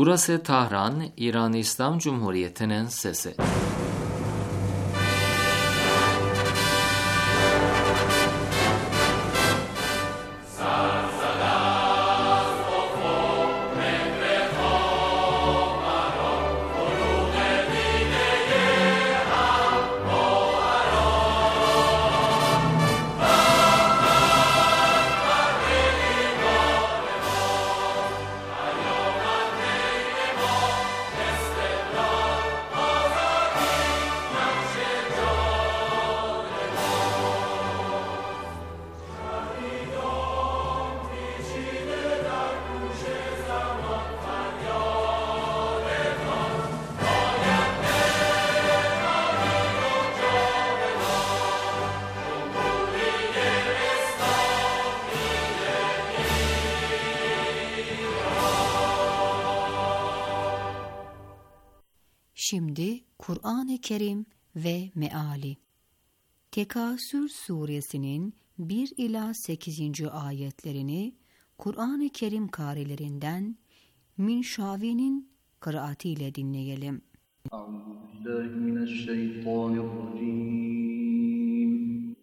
Burası Tahran, İran İslam Cumhuriyeti'nin sesi. Şimdi Kur'an-ı Kerim ve Meali. Tekasür suresinin 1 ila 8. ayetlerini Kur'an-ı Kerim karilerinden Minşavi'nin kıraatiyle dinleyelim. Euzubillahimineşşeytanirracim.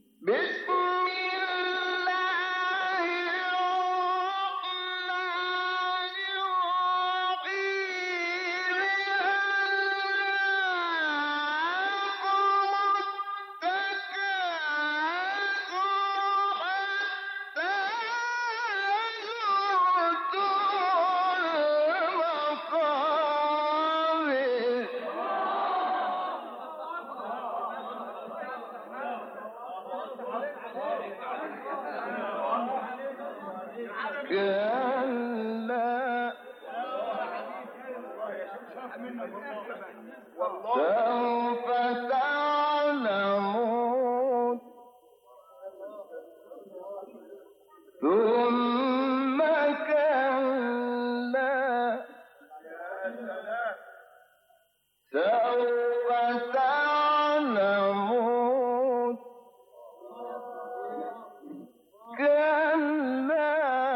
سوف تعلمون ثم كلا سوف تعلمون كلا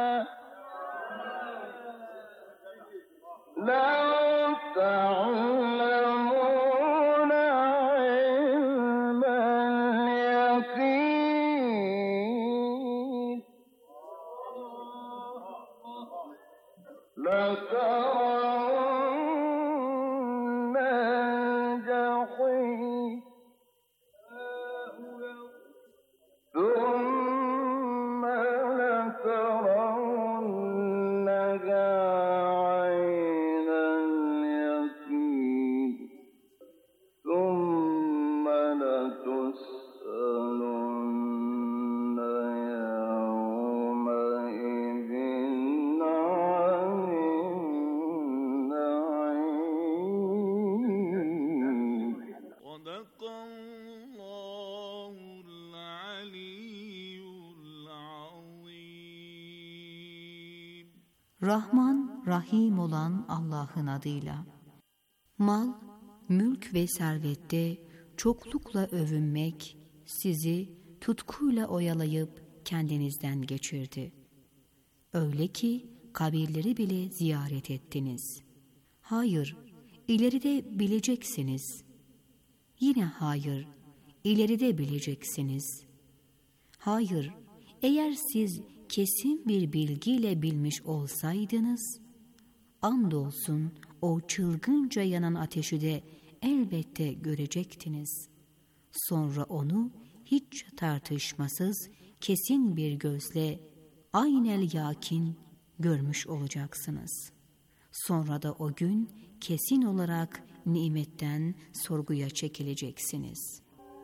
لو تعلمون علم اليقين لترون الجحيم ثم لترونها عين اليقين ثم لتسألن يومئذ عن النعيم. صدق الله العلي العظيم. Rahman, Rahim olan Allah'ın adıyla. Mal, mülk ve servette çoklukla övünmek sizi tutkuyla oyalayıp kendinizden geçirdi. Öyle ki kabirleri bile ziyaret ettiniz. Hayır, ileride bileceksiniz. Yine hayır, ileride bileceksiniz. Hayır, eğer siz kesin bir bilgiyle bilmiş olsaydınız, andolsun o çılgınca yanan ateşi de elbette görecektiniz. Sonra onu hiç tartışmasız kesin bir gözle aynel yakin görmüş olacaksınız. Sonra da o gün kesin olarak nimetten sorguya çekileceksiniz.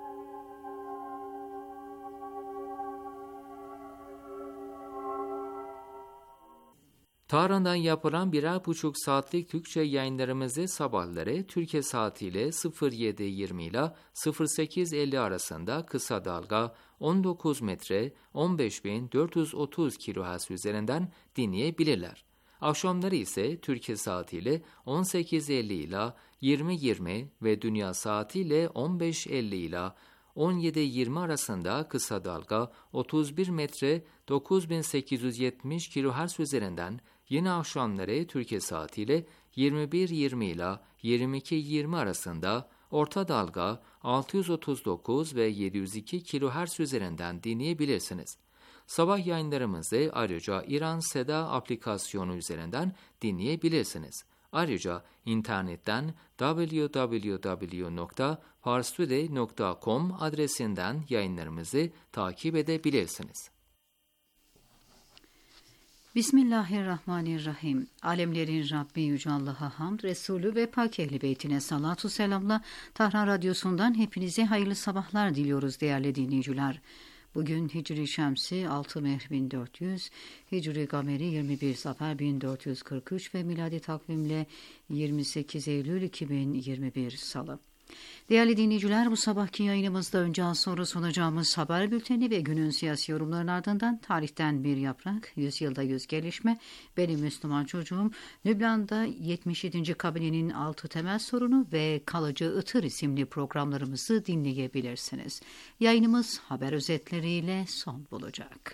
Tahran'dan yapılan 1,5 saatlik Türkçe yayınlarımızı sabahları Türkiye saatiyle 07:20 ile 08:50 arasında kısa dalga 19 metre 15.430 kHz üzerinden dinleyebilirler. Akşamları ise Türkiye saatiyle 18:50 ile 20:20 ve dünya saatiyle 15:50 ile 17-20 arasında kısa dalga 31 metre 9870 kHz üzerinden yine akşamları Türkiye saatiyle 21.20 ile 22.20 arasında orta dalga 639 ve 702 kHz üzerinden dinleyebilirsiniz. Sabah yayınlarımızı ayrıca İran Seda aplikasyonu üzerinden dinleyebilirsiniz. Ayrıca internetten www.parstoday.com adresinden yayınlarımızı takip edebilirsiniz. Bismillahirrahmanirrahim. Alemlerin Rabbi Yüce Allah'a hamd, Resulü ve Pak Ehli Beytine salatu selamla Tahran Radyosu'ndan hepinize hayırlı sabahlar diliyoruz değerli dinleyiciler. Bugün Hicri Şemsi 6 Mehr 1400, Hicri Gameri 21 Zafer 1443 ve miladi takvimle 28 Eylül 2021 Salı. Değerli dinleyiciler, bu sabahki yayınımızda önce az sonra sunacağımız haber bülteni ve günün siyasi yorumlarının ardından tarihten bir yaprak, 100 yılda 100 gelişme, benim Müslüman çocuğum, Lübnan'da 77. kabinenin 6 temel sorunu ve kalıcı ıtır isimli programlarımızı dinleyebilirsiniz. Yayınımız haber özetleriyle son bulacak.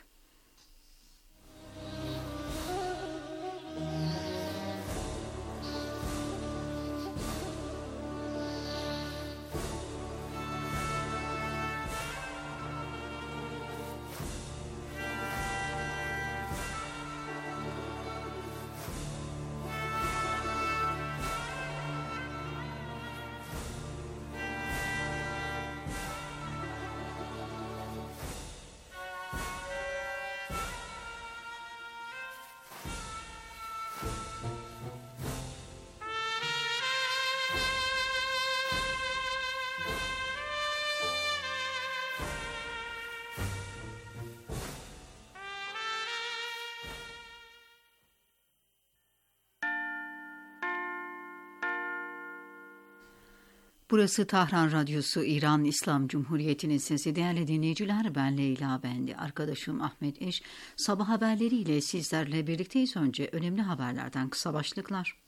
Burası Tahran Radyosu, İran İslam Cumhuriyeti'nin sesi. Değerli dinleyiciler, ben Leyla Bendi, arkadaşım Ahmet Eş. Sabah haberleriyle sizlerle birlikteyiz. Önce önemli haberlerden kısa başlıklar.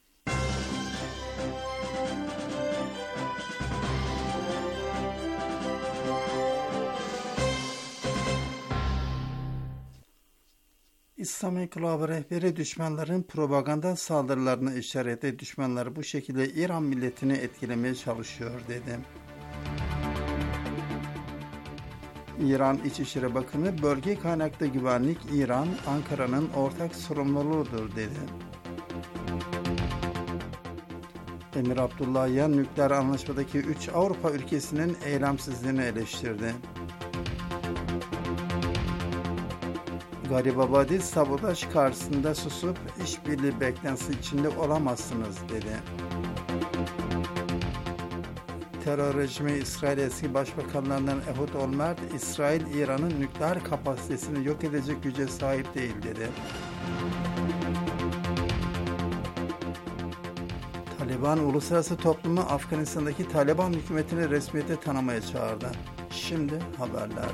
İslam İnkılabı rehberi düşmanların propaganda saldırılarını işaretle düşmanları bu şekilde İran milletini etkilemeye çalışıyor dedi. İran İçişleri Bakanı bölge kaynaklı güvenlik İran, Ankara'nın ortak sorumluluğudur dedi. Emir Abdullahian nükleer anlaşmadaki 3 Avrupa ülkesinin eylemsizliğini eleştirdi. Garibabadi sabotaj karşısında susup işbirliği beklentisi içinde olamazsınız dedi. Terör rejimi İsrail eski başbakanlarından Ehud Olmert, İsrail İran'ın nükleer kapasitesini yok edecek güce sahip değil dedi. Taliban uluslararası toplumu Afganistan'daki Taliban hükümetini resmiyete tanımaya çağırdı. Şimdi haberler.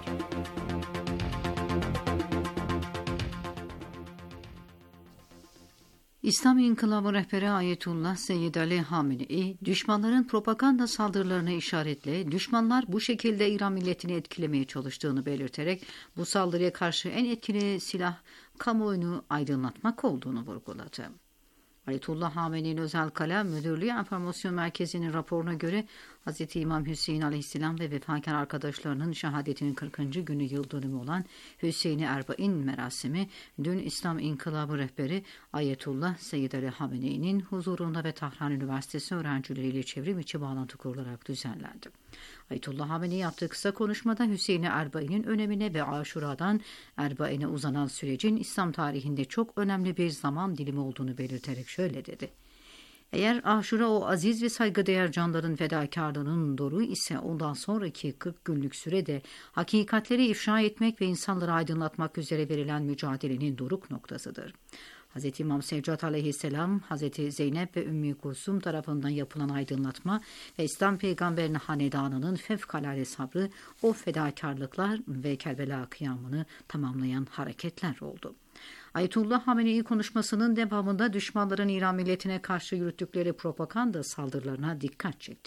İslam İnkılabı rehberi Ayetullah Seyyid Ali Hamenei, düşmanların propaganda saldırılarını işaretle düşmanlar bu şekilde İran milletini etkilemeye çalıştığını belirterek bu saldırıya karşı en etkili silah kamuoyunu aydınlatmak olduğunu vurguladı. Ayetullah Hamene'nin Özel Kalem Müdürlüğü Enformasyon Merkezi'nin raporuna göre Hz. İmam Hüseyin Aleyhisselam ve vefakar arkadaşlarının şehadetinin 40. günü yıl dönümü olan Hüseyin-i Erbain merasimi dün İslam İnkılabı rehberi Ayetullah Seyyid Ali Hamene'nin huzurunda ve Tahran Üniversitesi öğrencileriyle çevrim içi bağlantı kurularak düzenlendi. Ayetullah Hamenei yaptığı kısa konuşmada Hüseyin-i Erbain'in önemine ve Aşura'dan Erbain'e uzanan sürecin İslam tarihinde çok önemli bir zaman dilimi olduğunu belirterek şöyle dedi. Eğer Aşura o aziz ve saygıdeğer canların fedakarlığının doğru ise ondan sonraki 40 günlük sürede hakikatleri ifşa etmek ve insanları aydınlatmak üzere verilen mücadelenin doruk noktasıdır. Hz. İmam Sevcat Aleyhisselam, Hz. Zeynep ve Ümmü Kulsum tarafından yapılan aydınlatma ve İslam Peygamberinin hanedanının fevkalade sabrı o fedakarlıklar ve Kerbela kıyamını tamamlayan hareketler oldu. Ayetullah Hamenei konuşmasının devamında düşmanların İran milletine karşı yürüttükleri propaganda saldırılarına dikkat çekti.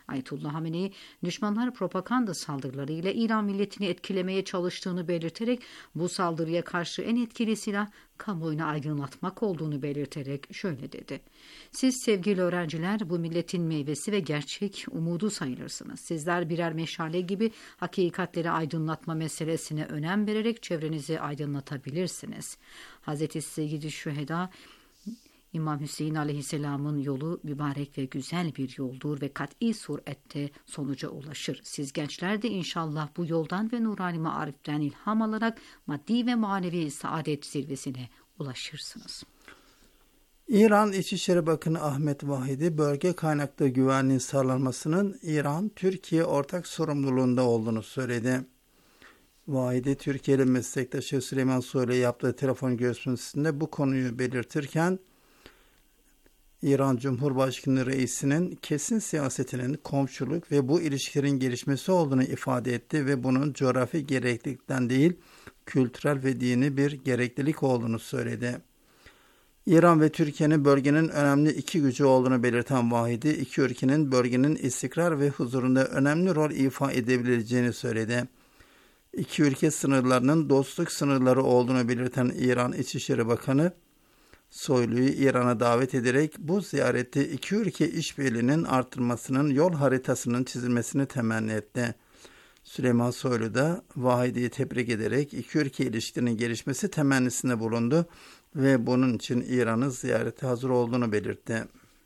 Ayetullah Hamenei, düşmanlar propaganda saldırılarıyla İran milletini etkilemeye çalıştığını belirterek bu saldırıya karşı en etkili silah kamuoyunu aydınlatmak olduğunu belirterek şöyle dedi. Siz sevgili öğrenciler bu milletin meyvesi ve gerçek umudu sayılırsınız. Sizler birer meşale gibi hakikatleri aydınlatma meselesine önem vererek çevrenizi aydınlatabilirsiniz. Hz. Seyyid-i Şüheda İmam Hüseyin Aleyhisselam'ın yolu mübarek ve güzel bir yoldur ve kat'i surette sonuca ulaşır. Siz gençler de inşallah bu yoldan ve nurani mariften ilham alarak maddi ve manevi saadet zirvesine ulaşırsınız. İran İçişleri Bakanı Ahmet Vahidi, bölge kaynaklı güvenliğin sağlanmasının İran-Türkiye ortak sorumluluğunda olduğunu söyledi. Vahidi, Türkiye'li meslektaşı Süleyman Soylu'ya yaptığı telefon görüşmesinde bu konuyu belirtirken, İran Cumhurbaşkanı Reisi'nin kesin siyasetinin komşuluk ve bu ilişkilerin gelişmesi olduğunu ifade etti ve bunun coğrafi gereklilikten değil, kültürel ve dini bir gereklilik olduğunu söyledi. İran ve Türkiye'nin bölgenin önemli iki gücü olduğunu belirten Vahidi, iki ülkenin bölgenin istikrar ve huzurunda önemli rol ifa edebileceğini söyledi. İki ülke sınırlarının dostluk sınırları olduğunu belirten İran İçişleri Bakanı, Soylu'yu İran'a davet ederek bu ziyarette iki ülke işbirliğinin artırmasının yol haritasının çizilmesini temenni etti. Süleyman Soylu da Vahidi'yi tebrik ederek iki ülke ilişkilerinin gelişmesi temennisinde bulundu ve bunun için İran'ın ziyarete hazır olduğunu belirtti.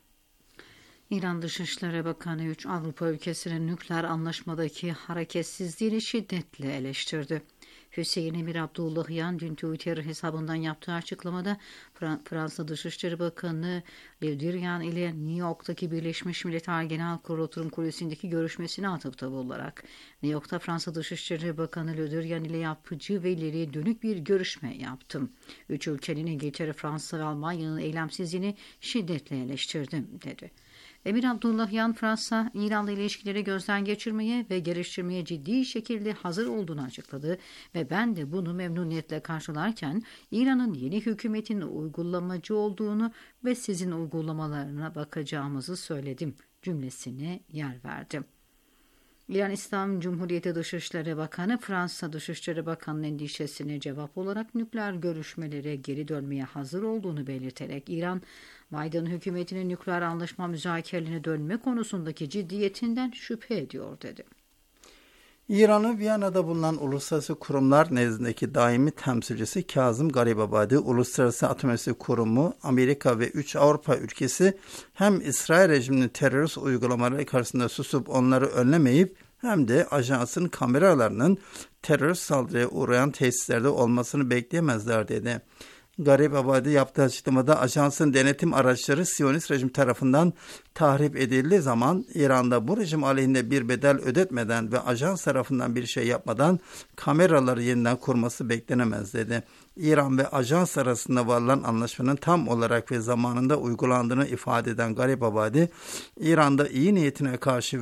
İran Dışişleri Bakanı 3 Avrupa ülkesinin nükleer anlaşmadaki hareketsizliğini şiddetle eleştirdi. Hüseyin Emir Abdullahyan dün Twitter hesabından yaptığı açıklamada Fransa Dışişleri Bakanı Le Drian ile New York'taki Birleşmiş Milletler Genel Kurulu oturum kulesindeki görüşmesine atıfta bulunarak New York'ta Fransa Dışişleri Bakanı Le Drian ile yapıcı ve ileriye dönük bir görüşme yaptım. Üç ülkenin İngiltere, Fransa ve Almanya'nın eylemsizliğini şiddetle eleştirdim dedi. Emir Abdullahyan, Fransa, İran'la ilişkileri gözden geçirmeye ve geliştirmeye ciddi şekilde hazır olduğunu açıkladı ve ben de bunu memnuniyetle karşılarken İran'ın yeni hükümetin uygulamacı olduğunu ve sizin uygulamalarına bakacağımızı söyledim cümlesine yer verdim. İran İslam Cumhuriyeti Dışişleri Bakanı, Fransa Dışişleri Bakanı'nın endişesine cevap olarak nükleer görüşmelere geri dönmeye hazır olduğunu belirterek İran, Biden hükümetinin nükleer anlaşma müzakerelerine dönme konusundaki ciddiyetinden şüphe ediyor dedi. İran'ın Viyana'da bulunan uluslararası kurumlar nezdindeki daimi temsilcisi Kazım Garibabadi, Uluslararası Atom Enerjisi Kurumu, Amerika ve 3 Avrupa ülkesi hem İsrail rejiminin terörist uygulamaları karşısında susup onları önlemeyip hem de ajansın kameralarının terörist saldırıya uğrayan tesislerde olmasını bekleyemezler dedi. Garibabadi yaptığı açıklamada ajansın denetim araçları Siyonist rejim tarafından tahrip edildiği zaman İran'da bu rejim aleyhinde bir bedel ödetmeden ve ajans tarafından bir şey yapmadan kameraları yeniden kurması beklenemez dedi. İran ve ajans arasında varılan anlaşmanın tam olarak ve zamanında uygulandığını ifade eden Garibabadi, İran'da iyi niyetine karşı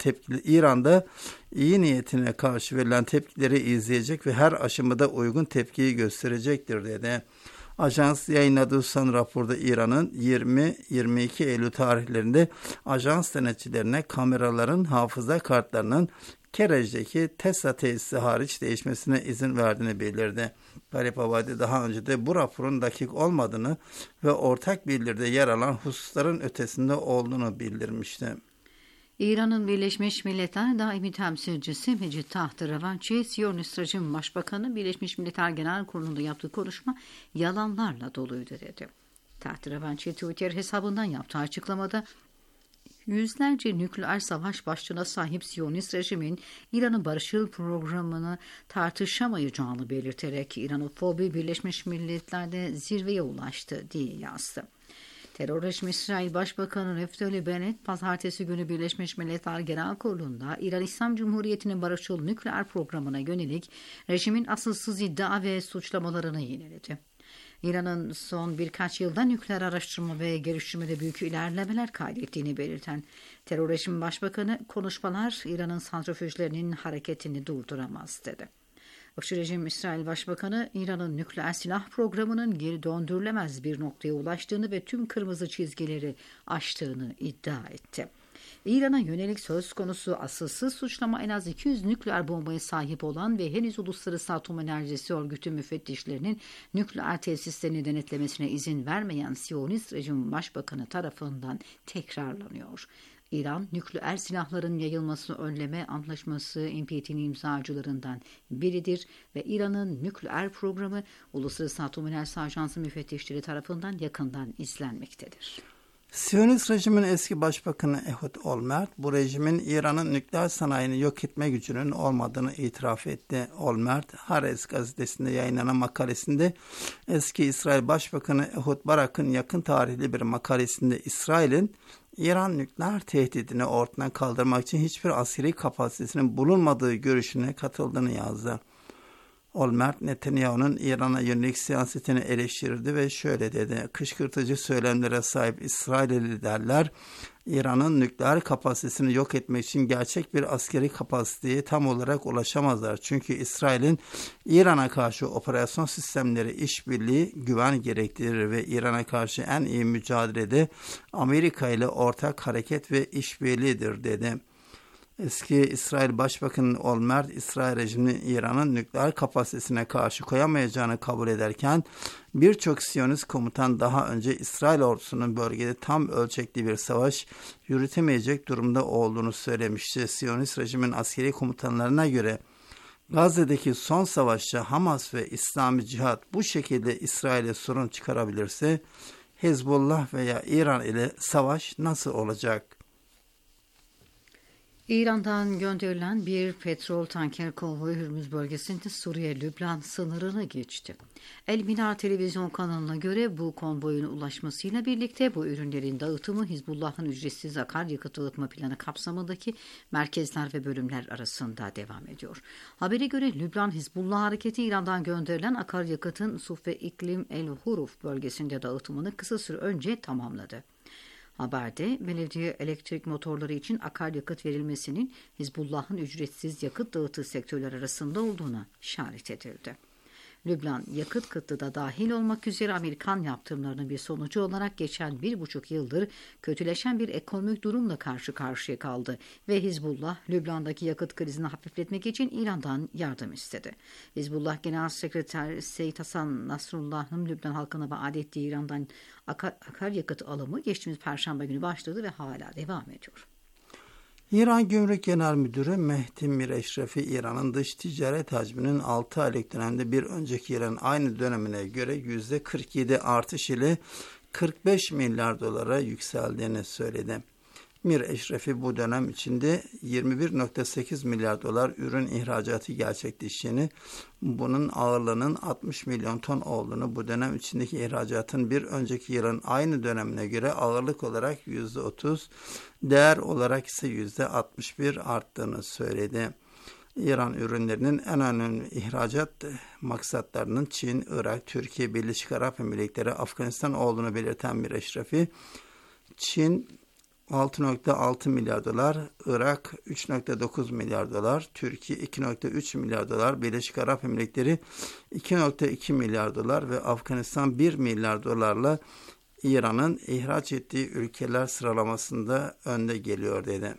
verilen tepkileri izleyecek ve her aşamada uygun tepkiyi gösterecektir dedi. Ajans yayınladığı son raporda İran'ın 20-22 Eylül tarihlerinde ajans denetçilerine kameraların hafıza kartlarının Kerej'deki Tesla tesisi hariç değişmesine izin verdiğini belirtti. Garibabadi daha önce de bu raporun dakik olmadığını ve ortak bildiride yer alan hususların ötesinde olduğunu bildirmişti. İran'ın Birleşmiş Milletler Daimi Temsilcisi Mecid Taht-ı Revanchi, Siyonist Rejim Başbakanı Birleşmiş Milletler Genel Kurulu'nda yaptığı konuşma yalanlarla doluydu dedi. Taht-ı Revanchi Twitter hesabından yaptığı açıklamada yüzlerce nükleer savaş başlığına sahip Siyonist rejimin İran'ın barışçıl programını tartışamayacağını belirterek İranofobi Birleşmiş Milletler'de zirveye ulaştı diye yazdı. Terör rejimi İsrail Başbakanı Naftali Bennett, pazartesi günü Birleşmiş Milletler Genel Kurulu'nda İran İslam Cumhuriyeti'nin barışçıl nükleer programına yönelik rejimin asılsız iddia ve suçlamalarını yineledi. İran'ın son birkaç yılda nükleer araştırma ve geliştirmede büyük ilerlemeler kaydettiğini belirten terör rejimi başbakanı, konuşmalar İran'ın santrifüjlerinin hareketini durduramaz dedi. Aşı rejim İsrail Başbakanı, İran'ın nükleer silah programının geri döndürülemez bir noktaya ulaştığını ve tüm kırmızı çizgileri aştığını iddia etti. İran'a yönelik söz konusu asılsız suçlama en az 200 nükleer bombaya sahip olan ve henüz Uluslararası Atom Enerjisi Örgütü müfettişlerinin nükleer tesislerini denetlemesine izin vermeyen Siyonist rejim başbakanı tarafından tekrarlanıyor. İran, nükleer silahların yayılmasını önleme antlaşması NPT'nin imzacılarından biridir ve İran'ın nükleer programı Uluslararası Atom Enerjisi Ajansı müfettişleri tarafından yakından izlenmektedir. Siyonist rejimin eski başbakanı Ehud Olmert, bu rejimin İran'ın nükleer sanayini yok etme gücünün olmadığını itiraf etti. Olmert, Haaretz gazetesinde yayınlanan makalesinde eski İsrail Başbakanı Ehud Barak'ın yakın tarihli bir makalesinde İsrail'in İran nükleer tehdidini ortadan kaldırmak için hiçbir askeri kapasitesinin bulunmadığı görüşüne katıldığını yazdı. Olmert, Netanyahu'nun İran'a yönelik siyasetini eleştirdi ve şöyle dedi: kışkırtıcı söylemlere sahip İsrailli liderler, İran'ın nükleer kapasitesini yok etmek için gerçek bir askeri kapasiteye tam olarak ulaşamazlar. Çünkü İsrail'in İran'a karşı operasyon sistemleri işbirliği güven gerektirir ve İran'a karşı en iyi mücadelede Amerika ile ortak hareket ve işbirliğidir dedi. Eski İsrail Başbakanı Olmert, İsrail rejiminin İran'ın nükleer kapasitesine karşı koyamayacağını kabul ederken birçok Siyonist komutan daha önce İsrail ordusunun bölgede tam ölçekli bir savaş yürütemeyecek durumda olduğunu söylemişti. Siyonist rejimin askeri komutanlarına göre Gazze'deki son savaşta Hamas ve İslami Cihat bu şekilde İsrail'e sorun çıkarabilirse Hezbollah veya İran ile savaş nasıl olacak? İran'dan gönderilen bir petrol tanker konvoyu Hürmüz bölgesinde Suriye-Lübnan sınırını geçti. El Minar televizyon kanalına göre bu konvoyun ulaşmasıyla birlikte bu ürünlerin dağıtımı Hizbullah'ın ücretsiz akaryakıt dağıtma planı kapsamındaki merkezler ve bölümler arasında devam ediyor. Habere göre Lübnan Hizbullah hareketi İran'dan gönderilen akaryakıtın Suf ve İklim El Huruf bölgesinde dağıtımını kısa süre önce tamamladı. Haberde belediye elektrik motorları için akaryakıt verilmesinin Hizbullah'ın ücretsiz yakıt dağıtı sektörler arasında olduğuna işaret edildi. Lübnan, yakıt kıtlığı da dahil olmak üzere Amerikan yaptırımlarının bir sonucu olarak geçen 1,5 yıldır kötüleşen bir ekonomik durumla karşı karşıya kaldı ve Hizbullah, Lübnan'daki yakıt krizini hafifletmek için İran'dan yardım istedi. Hizbullah Genel Sekreteri Seyyid Hasan Nasrullah'ın Lübnan halkına vaat ettiği İran'dan akaryakıt alımı geçtiğimiz Perşembe günü başladı ve hala devam ediyor. İran Gümrük Genel Müdürü Mehdi Mireşrefi, İran'ın dış ticaret hacminin 6 aylık dönemde bir önceki yılın aynı dönemine göre %47 artış ile 45 milyar dolara yükseldiğini söyledi. Mireşrefi bu dönem içinde 21,8 milyar dolar ürün ihracatı gerçekleştiğini, bunun ağırlığının 60 milyon ton olduğunu, bu dönem içindeki ihracatın bir önceki yılın aynı dönemine göre ağırlık olarak %30, değer olarak ise %61 arttığını söyledi. İran ürünlerinin en önemli ihracat maksatlarının Çin, Irak, Türkiye, Birleşik Arap Emirlikleri, Afganistan olduğunu belirten Mireşrefi, Çin 6,6 milyar dolar, Irak 3,9 milyar dolar, Türkiye 2,3 milyar dolar, Birleşik Arap Emirlikleri 2,2 milyar dolar ve Afganistan 1 milyar dolarla İran'ın ihraç ettiği ülkeler sıralamasında önde geliyor dedi.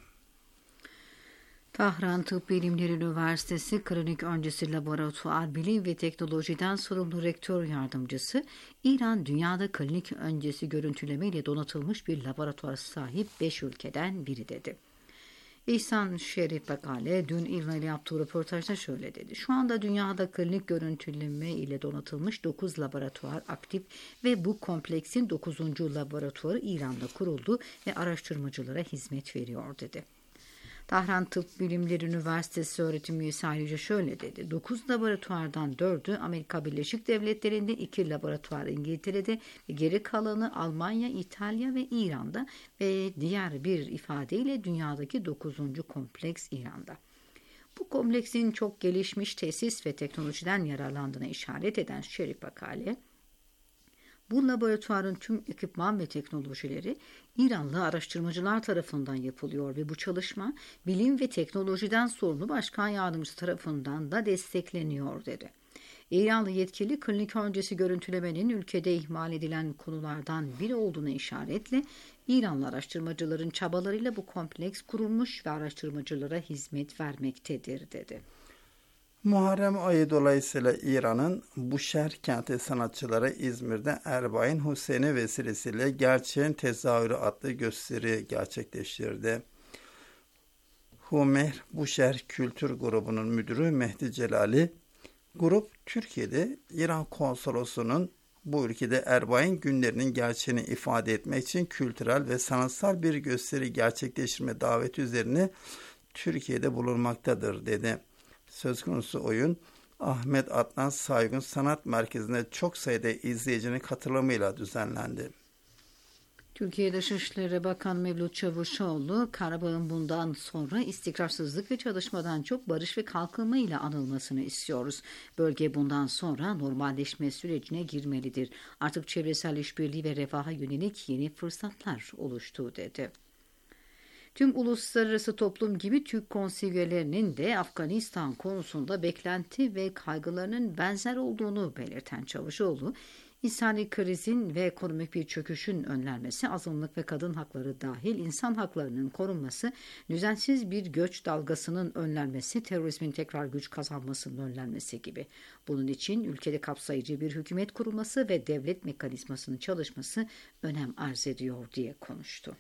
Tahran Tıp Bilimleri Üniversitesi Klinik Öncesi Laboratuvar Bilim ve Teknolojiden sorumlu rektör yardımcısı, İran dünyada klinik öncesi görüntüleme ile donatılmış bir laboratuvar sahip 5 ülkeden biri dedi. İhsan Şerif Bakale dün İran ile yaptığı röportajda şöyle dedi: şu anda dünyada klinik görüntüleme ile donatılmış 9 laboratuvar aktif ve bu kompleksin 9. laboratuvarı İran'da kuruldu ve araştırmacılara hizmet veriyor dedi. Tahran Tıp Bilimleri Üniversitesi öğretim üyesi ayrıca şöyle dedi: 9 laboratuvardan 4'ü Amerika Birleşik Devletleri'nde, 2 laboratuvar İngiltere'de ve geri kalanı Almanya, İtalya ve İran'da ve diğer bir ifadeyle dünyadaki 9. kompleks İran'da. Bu kompleksin çok gelişmiş tesis ve teknolojiden yararlandığına işaret eden Şerif Bakale, bu laboratuvarın tüm ekipman ve teknolojileri İranlı araştırmacılar tarafından yapılıyor ve bu çalışma bilim ve teknolojiden sorumlu başkan yardımcısı tarafından da destekleniyor dedi. İranlı yetkili klinik öncesi görüntülemenin ülkede ihmal edilen konulardan biri olduğuna işaretle İranlı araştırmacıların çabalarıyla bu kompleks kurulmuş ve araştırmacılara hizmet vermektedir dedi. Muharrem ayı dolayısıyla İran'ın Buşehir kenti sanatçıları İzmir'de Erbain Hüseyin'i vesilesiyle Gerçeğin Tezahürü adlı gösteri gerçekleştirdi. Humeyr Buşehir Kültür Grubu'nun müdürü Mehdi Celali, grup Türkiye'de İran konsolosunun bu ülkede Erbain günlerinin gerçeğini ifade etmek için kültürel ve sanatsal bir gösteri gerçekleştirme daveti üzerine Türkiye'de bulunmaktadır dedi. Söz konusu oyun Ahmet Adnan Saygun Sanat Merkezi'nde çok sayıda izleyicinin katılımıyla düzenlendi. Türkiye Dışişleri Bakanı Mevlüt Çavuşoğlu, Karabağ'ın bundan sonra istikrarsızlık ve çalışmadan çok barış ve kalkınma ile anılmasını istiyoruz. Bölge bundan sonra normalleşme sürecine girmelidir. Artık çevresel işbirliği ve refaha yönelik yeni fırsatlar oluştu dedi. Tüm uluslararası toplum gibi Türk konseylerinin de Afganistan konusunda beklenti ve kaygılarının benzer olduğunu belirten Çavuşoğlu, İnsani krizin ve ekonomik bir çöküşün önlenmesi, azınlık ve kadın hakları dahil insan haklarının korunması, düzensiz bir göç dalgasının önlenmesi, terörizmin tekrar güç kazanmasının önlenmesi gibi. Bunun için ülkede kapsayıcı bir hükümet kurulması ve devlet mekanizmasının çalışması önem arz ediyor diye konuştu.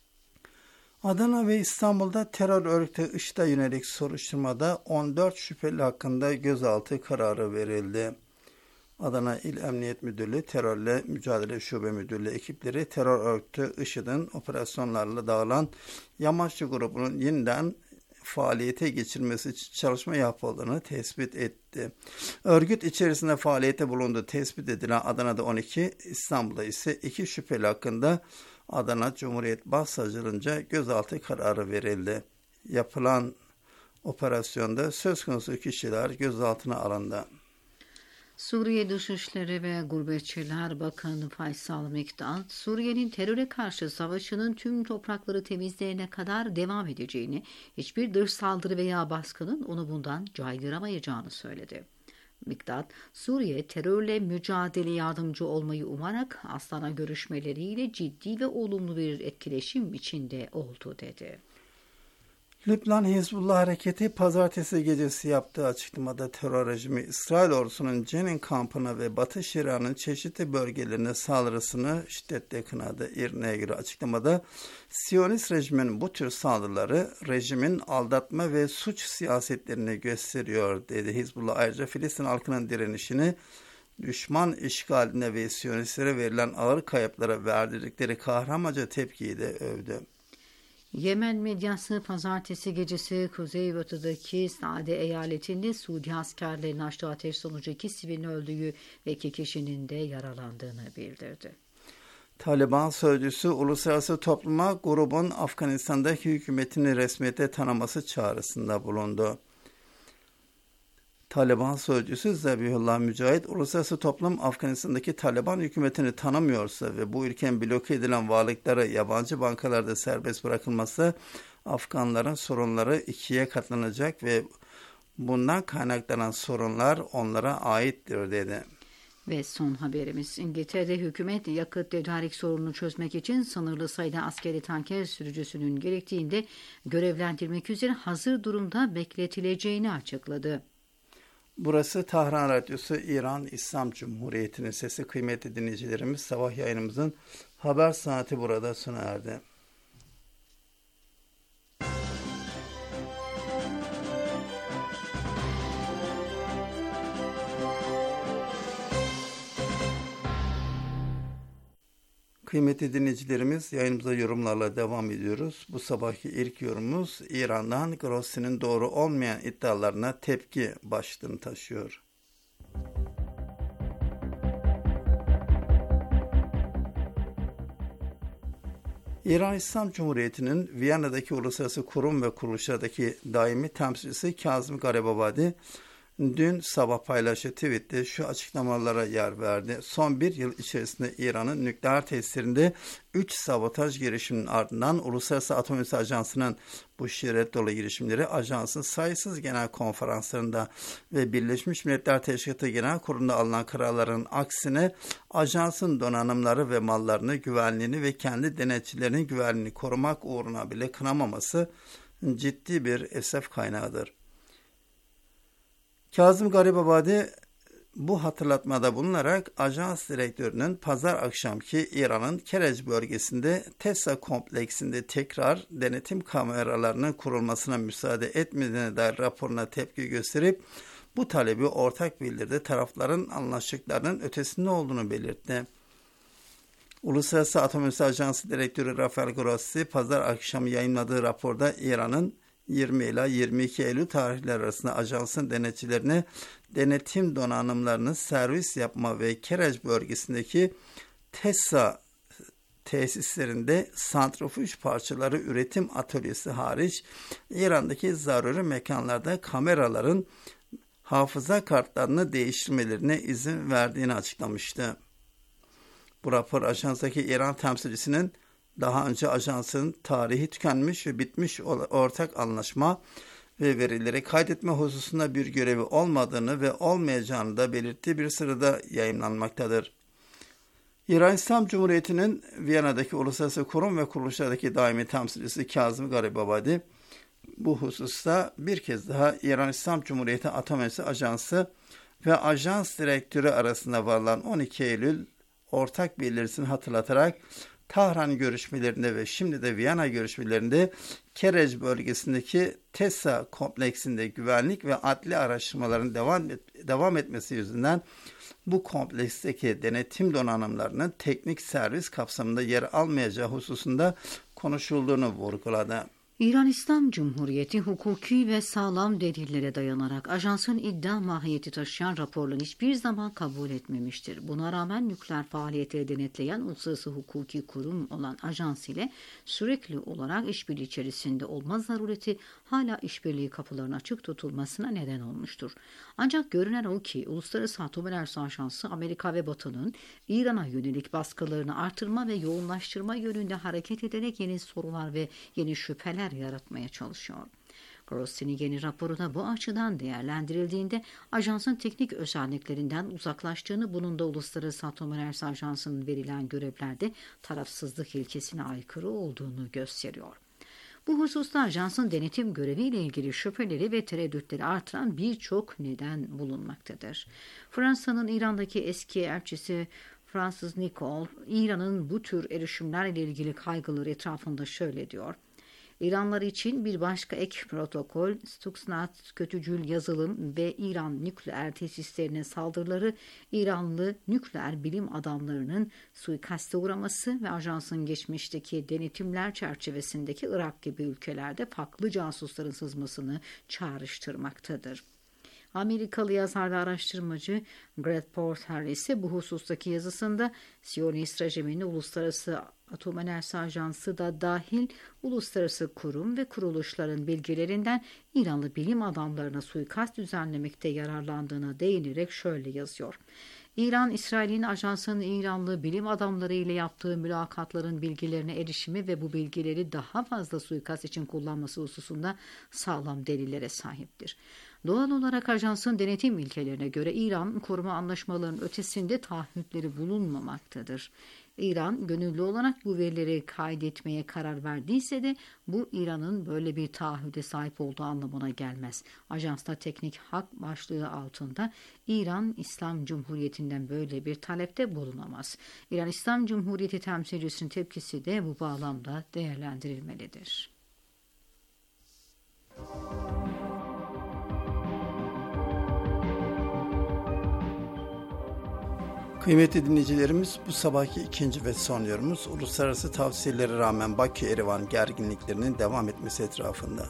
Adana ve İstanbul'da terör örgütü IŞİD'e yönelik soruşturmada 14 şüpheli hakkında gözaltı kararı verildi. Adana İl Emniyet Müdürlüğü Terörle Mücadele Şube Müdürlüğü ekipleri terör örgütü IŞİD'in operasyonlarla dağılan Yamaçlı grubunun yeniden faaliyete geçirmesi için çalışma yapıldığını tespit etti. Örgüt içerisinde faaliyete bulunduğu tespit edilen Adana'da 12, İstanbul'da ise 2 şüpheli hakkında Adana Cumhuriyet Başsavcılığınca gözaltı kararı verildi. Yapılan operasyonda söz konusu kişiler gözaltına alındı. Suriye Dışişleri ve Gurbetçiler Bakanı Faysal Mikdad, Suriye'nin teröre karşı savaşının tüm toprakları temizleyene kadar devam edeceğini, hiçbir dış saldırı veya baskının onu bundan caydıramayacağını söyledi. Mikdad, Suriye terörle mücadele yardımcı olmayı umarak Astana görüşmeleriyle ciddi ve olumlu bir etkileşim içinde oldu dedi. Lübnan Hizbullah Hareketi pazartesi gecesi yaptığı açıklamada terör rejimi İsrail ordusunun Cenin kampına ve Batı Şeria'nın çeşitli bölgelerine saldırısını şiddetle kınadı. İRNA'ya göre açıklamada Siyonist rejimin bu tür saldırıları rejimin aldatma ve suç siyasetlerini gösteriyor dedi. Hizbullah ayrıca Filistin halkının direnişini düşman işgaline ve Siyonistlere verilen ağır kayıplara verdirdikleri kahramanca tepkiyi de övdü. Yemen medyası pazartesi gecesi kuzeybatıdaki Sa'de eyaletinde Suudi askerlerin açtığı ateş sonucu 2 sivilin öldüğü ve 2 kişinin de yaralandığını bildirdi. Taliban sözcüsü uluslararası topluma grubun Afganistan'daki hükümetini resmiyete tanıması çağrısında bulundu. Taliban sözcüsü Zabihullah Mücahit, uluslararası toplum Afganistan'daki Taliban hükümetini tanımıyorsa ve bu ülkenin bloke edilen varlıkları yabancı bankalarda serbest bırakılmazsa Afganların sorunları 2'ye katlanacak ve bundan kaynaklanan sorunlar onlara aittir dedi. Ve son haberimiz, İngiltere'de hükümet yakıt tedarik sorununu çözmek için sınırlı sayıda askeri tanker sürücüsünün gerektiğinde görevlendirmek üzere hazır durumda bekletileceğini açıkladı. Burası Tahran Radyosu, İran İslam Cumhuriyeti'nin sesi. Kıymetli dinleyicilerimiz, sabah yayınımızın haber saati burada sona erdi. Kıymetli dinleyicilerimiz, yayınımıza yorumlarla devam ediyoruz. Bu sabahki ilk yorumumuz İran'dan Grossi'nin doğru olmayan iddialarına tepki başlığını taşıyor. İran İslam Cumhuriyeti'nin Viyana'daki uluslararası kurum ve kuruluşlardaki daimi temsilcisi Kazım Garibabadi, dün sabah paylaştığı tweette şu açıklamalara yer verdi. Son bir yıl içerisinde İran'ın nükleer tesislerinde 3 sabotaj girişiminin ardından Uluslararası Atom Enerjisi Ajansı'nın bu şiddet dolu girişimleri ajansın sayısız genel konferanslarında ve Birleşmiş Milletler Teşkilatı Genel Kurulu'nda alınan kararların aksine ajansın donanımları ve mallarını, güvenliğini ve kendi denetçilerinin güvenliğini korumak uğruna bile kınamaması ciddi bir esef kaynağıdır. Kazım Garibabadi bu hatırlatmada bulunarak ajans direktörünün pazar akşamki İran'ın Kerec bölgesinde Tessa kompleksinde tekrar denetim kameralarının kurulmasına müsaade etmediğine dair raporuna tepki gösterip bu talebi ortak bildirdi tarafların anlaştıklarının ötesinde olduğunu belirtti. Uluslararası Atom Enerjisi Ajansı Direktörü Rafael Grossi pazar akşamı yayınladığı raporda İran'ın 20 ila 22 Eylül tarihleri arasında ajansın denetçilerine denetim donanımlarını servis yapma ve Kerec bölgesindeki Tessa tesislerinde santrifüj parçaları üretim atölyesi hariç İran'daki zaruri mekanlarda kameraların hafıza kartlarını değiştirmelerine izin verdiğini açıklamıştı. Bu rapor ajanstaki İran temsilcisinin daha önce ajansın tarihi tükenmiş ve bitmiş ortak anlaşma ve verileri kaydetme hususunda bir görevi olmadığını ve olmayacağını da belirttiği bir sırada yayımlanmaktadır. İran İslam Cumhuriyeti'nin Viyana'daki uluslararası kurum ve kuruluşlardaki daimi temsilcisi Kazım Garibabadi bu hususta bir kez daha İran İslam Cumhuriyeti Atom Enerjisi Ajansı ve ajans direktörü arasında varılan 12 Eylül ortak bildirisini hatırlatarak Tahran görüşmelerinde ve şimdi de Viyana görüşmelerinde Kerec bölgesindeki Tessa kompleksinde güvenlik ve adli araştırmaların devam etmesi yüzünden bu kompleksteki denetim donanımlarının teknik servis kapsamında yer almayacağı hususunda konuşulduğunu vurguladı. İran İslam Cumhuriyeti hukuki ve sağlam delillere dayanarak ajansın iddia mahiyeti taşıyan raporlarını hiçbir zaman kabul etmemiştir. Buna rağmen nükleer faaliyetleri denetleyen uluslararası hukuki kurum olan ajans ile sürekli olarak işbirliği içerisinde olma zarureti hala işbirliği kapılarının açık tutulmasına neden olmuştur. Ancak görünen o ki Uluslararası Atom Enerjisi Ajansı Amerika ve Batı'nın İran'a yönelik baskılarını artırma ve yoğunlaştırma yönünde hareket ederek yeni sorular ve yeni şüpheler yaratmaya çalışıyor. Grossi'nin yeni raporu da bu açıdan değerlendirildiğinde ajansın teknik özelliklerinden uzaklaştığını, bunun da Uluslararası Atom Enerjisi Ajansı'nın verilen görevlerde tarafsızlık ilkesine aykırı olduğunu gösteriyor. Bu hususta ajansın denetim göreviyle ilgili şüpheleri ve tereddütleri artıran birçok neden bulunmaktadır. Fransa'nın İran'daki eski elçisi Francis Nicole, İran'ın bu tür erişimlerle ilgili kaygıları etrafında şöyle diyor: İranlılar için bir başka ek protokol, Stuxnet kötücül yazılım ve İran nükleer tesislerine saldırıları, İranlı nükleer bilim adamlarının suikaste uğraması ve ajansın geçmişteki denetimler çerçevesindeki Irak gibi ülkelerde farklı casusların sızmasını çağrıştırmaktadır. Amerikalı yazar ve araştırmacı Greg Porter ise bu husustaki yazısında Siyonist rejimini Uluslararası Atom Enerjisi Ajansı da dahil uluslararası kurum ve kuruluşların bilgilerinden İranlı bilim adamlarına suikast düzenlemekte yararlandığına değinerek şöyle yazıyor: İran, İsrail'in ajansının İranlı bilim adamları ile yaptığı mülakatların bilgilerine erişimi ve bu bilgileri daha fazla suikast için kullanması hususunda sağlam delillere sahiptir. Doğal olarak ajansın denetim ilkelerine göre İran koruma anlaşmalarının ötesinde taahhütleri bulunmamaktadır. İran gönüllü olarak bu verileri kaydetmeye karar verdiyse de bu İran'ın böyle bir taahhüde sahip olduğu anlamına gelmez. Ajansta teknik hak başlığı altında İran İslam Cumhuriyeti'nden böyle bir talepte bulunamaz. İran İslam Cumhuriyeti temsilcisinin tepkisi de bu bağlamda değerlendirilmelidir. Kıymetli dinleyicilerimiz, bu sabahki ikinci ve son yorumumuz uluslararası tavsiyelere rağmen Bakü-Erivan gerginliklerinin devam etmesi etrafında.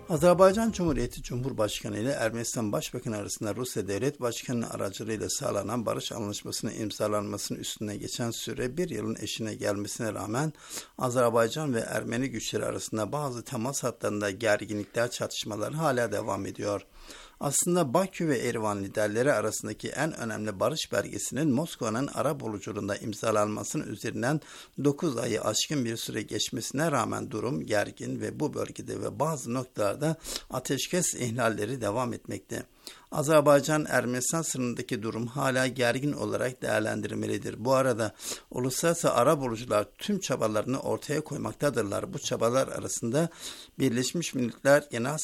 Azerbaycan Cumhuriyeti Cumhurbaşkanı ile Ermenistan Başbakanı arasında Rusya Devlet Başkanı'nın aracılığıyla sağlanan barış anlaşmasının imzalanmasının üstüne geçen süre bir yılın eşiğine gelmesine rağmen Azerbaycan ve Ermeni güçleri arasında bazı temas hatlarında gerginlikler, çatışmalar hala devam ediyor. Aslında Bakü ve Erivan liderleri arasındaki en önemli barış belgesinin Moskova'nın arabuluculuğunda imzalanmasının üzerinden 9 ayı aşkın bir süre geçmesine rağmen durum gergin ve bu bölgede ve bazı noktalarda ateşkes ihlalleri devam etmekte. Azerbaycan-Ermenistan sınırındaki durum hala gergin olarak değerlendirilmelidir. Bu arada uluslararası arabulucular tüm çabalarını ortaya koymaktadırlar. Bu çabalar arasında Birleşmiş Milletler Genel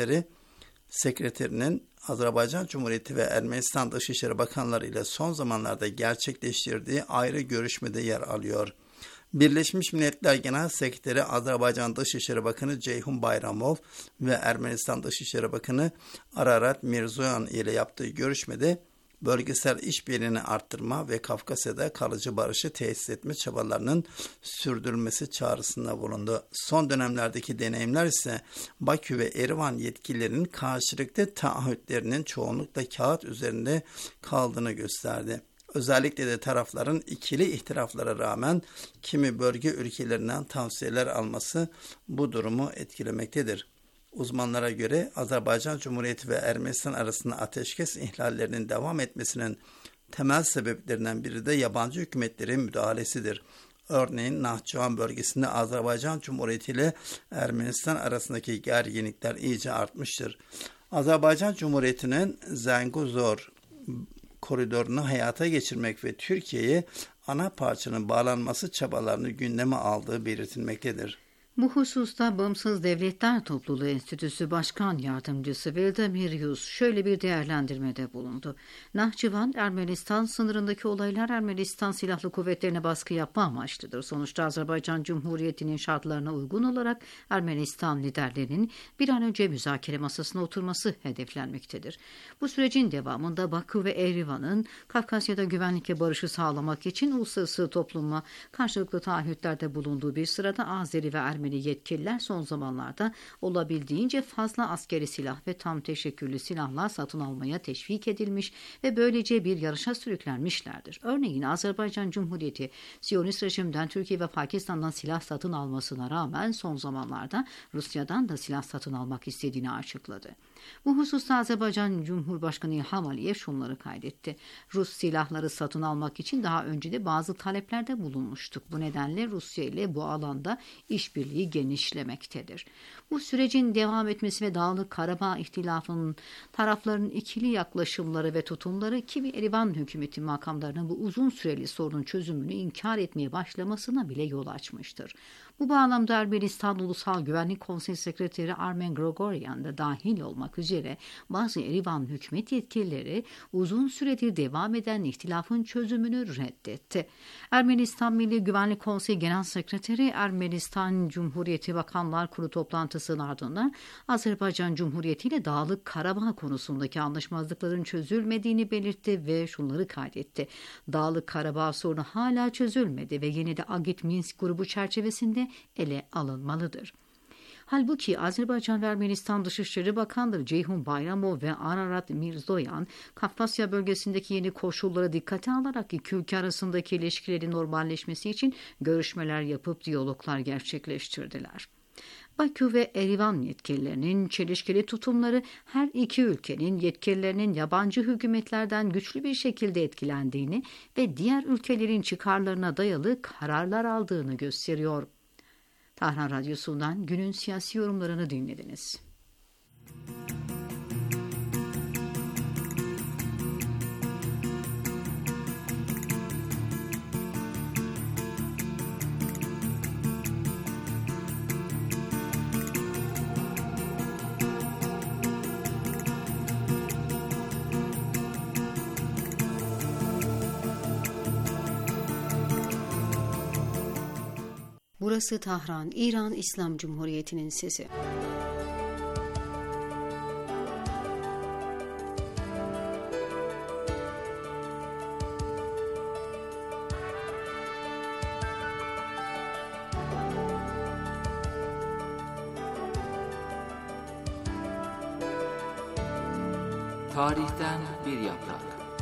Sekreterinin Azerbaycan Cumhuriyeti ve Ermenistan Dışişleri Bakanları ile son zamanlarda gerçekleştirdiği ayrı görüşmede yer alıyor. Birleşmiş Milletler Genel Sekreteri Azerbaycan Dışişleri Bakanı Ceyhun Bayramov ve Ermenistan Dışişleri Bakanı Ararat Mirzoyan ile yaptığı görüşmede bölgesel işbirliğini arttırma ve Kafkasya'da kalıcı barışı tesis etme çabalarının sürdürülmesi çağrısında bulundu. Son dönemlerdeki deneyimler ise Bakü ve Erivan yetkililerinin karşılıklı taahhütlerinin çoğunlukla kağıt üzerinde kaldığını gösterdi. Özellikle de tarafların ikili ihtilaflara rağmen kimi bölge ülkelerinden tavsiyeler alması bu durumu etkilemektedir. Uzmanlara göre Azerbaycan Cumhuriyeti ve Ermenistan arasında ateşkes ihlallerinin devam etmesinin temel sebeplerinden biri de yabancı hükümetlerin müdahalesidir. Örneğin Nahçıvan bölgesinde Azerbaycan Cumhuriyeti ile Ermenistan arasındaki gerginlikler iyice artmıştır. Azerbaycan Cumhuriyeti'nin Zenguzor koridorunu hayata geçirmek ve Türkiye'ye ana parçanın bağlanması çabalarını gündeme aldığı belirtilmektedir. Bu hususta Bağımsız Devletler Topluluğu Enstitüsü Başkan Yardımcısı Vladimir Yus şöyle bir değerlendirmede bulundu. Nahçıvan, Ermenistan sınırındaki olaylar Ermenistan Silahlı Kuvvetlerine baskı yapma amaçlıdır. Sonuçta Azerbaycan Cumhuriyeti'nin şartlarına uygun olarak Ermenistan liderlerinin bir an önce müzakere masasına oturması hedeflenmektedir. Bu sürecin devamında Bakü ve Erivan'ın Kafkasya'da güvenlik ve barışı sağlamak için uluslararası topluma karşılıklı taahhütlerde bulunduğu bir sırada Azeri ve Ermeni yetkililer son zamanlarda olabildiğince fazla askeri silah ve tam teşekküllü silahlar satın almaya teşvik edilmiş ve böylece bir yarışa sürüklenmişlerdir. Örneğin Azerbaycan Cumhuriyeti, Siyonist rejimden Türkiye ve Pakistan'dan silah satın almasına rağmen son zamanlarda Rusya'dan da silah satın almak istediğini açıkladı. Bu hususta Azerbaycan Cumhurbaşkanı İlham Aliyev şunları kaydetti. Rus silahları satın almak için daha önce de bazı taleplerde bulunmuştuk. Bu nedenle Rusya ile bu alanda işbirliği genişlemektedir. Bu sürecin devam etmesi ve Dağlık Karabağ ihtilafının tarafların ikili yaklaşımları ve tutumları kimi Erivan hükümeti makamlarının bu uzun süreli sorunun çözümünü inkar etmeye başlamasına bile yol açmıştır. Bu bağlamda Ermenistan Ulusal Güvenlik Konseyi Sekreteri Armen Grigoryan da dahil olmak üzere bazı Erivan hükümet yetkilileri uzun süredir devam eden ihtilafın çözümünü reddetti. Ermenistan Milli Güvenlik Konseyi Genel Sekreteri Ermenistan Cumhuriyeti Bakanlar Kurulu toplantısının ardından Azerbaycan Cumhuriyeti ile Dağlık Karabağ konusundaki anlaşmazlıkların çözülmediğini belirtti ve şunları kaydetti. Dağlık Karabağ sorunu hala çözülmedi ve yine de Agit Minsk grubu çerçevesinde ele alınmalıdır. Halbuki Azerbaycan ve Ermenistan Dışişleri Bakanları Ceyhun Bayramov ve Ararat Mirzoyan, Kafkasya bölgesindeki yeni koşullara dikkate alarak iki ülke arasındaki ilişkilerin normalleşmesi için görüşmeler yapıp diyaloglar gerçekleştirdiler. Bakü ve Erivan yetkililerinin çelişkili tutumları her iki ülkenin yetkililerinin yabancı hükümetlerden güçlü bir şekilde etkilendiğini ve diğer ülkelerin çıkarlarına dayalı kararlar aldığını gösteriyor. Tahran Radyosu'ndan günün siyasi yorumlarını dinlediniz. Burası Tahran, İran İslam Cumhuriyeti'nin sesi. Tarihten bir yaprak.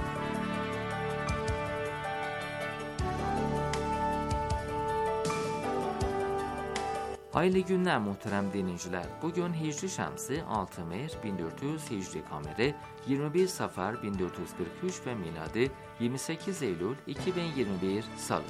Hayırlı günler muhterem dinleyiciler. Bugün Hicri Şemsi 6 Mer 1400 Hicri Kameri 21 Safar 1443 ve miladi 28 Eylül 2021 Salı.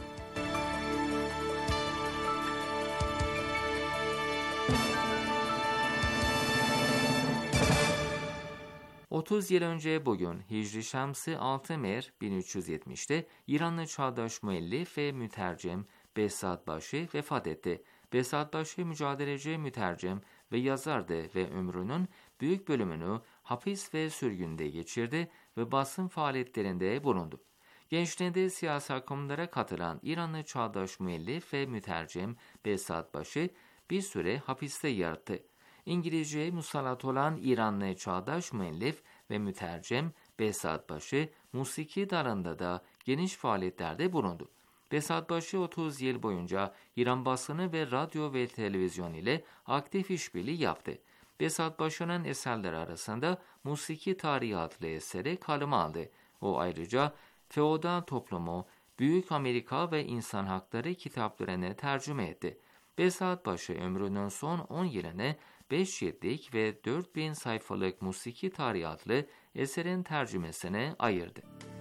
...30 yıl önce bugün Hicri Şemsi 6 Mer 1370'te İranlı çağdaş müellif ve mütercim Behzad Başı vefat etti. Behzad Başı mücadeleci, mütercim ve yazardı ve ömrünün büyük bölümünü hapis ve sürgünde geçirdi ve basın faaliyetlerinde bulundu. Gençliğinde siyasi akımlara katılan İranlı çağdaş müellif ve mütercim Behzad Başı bir süre hapiste yattı. İngilizceye musallat olan İranlı çağdaş müellif ve mütercim Behzad Başı musiki dalında da geniş faaliyetlerde bulundu. Behzad Başı 30 yıl boyunca İran basını ve radyo ve televizyon ile aktif işbirliği yaptı. Behzad Başı'nın eserleri arasında Musiki Tarihi adlı eseri kaleme aldı. O ayrıca Feodal Toplumu, Büyük Amerika ve İnsan Hakları kitaplarını tercüme etti. Behzad Başı ömrünün son 10 yılını 5 ciltlik ve 4000 sayfalık Musiki Tarihi adlı eserin tercümesine ayırdı.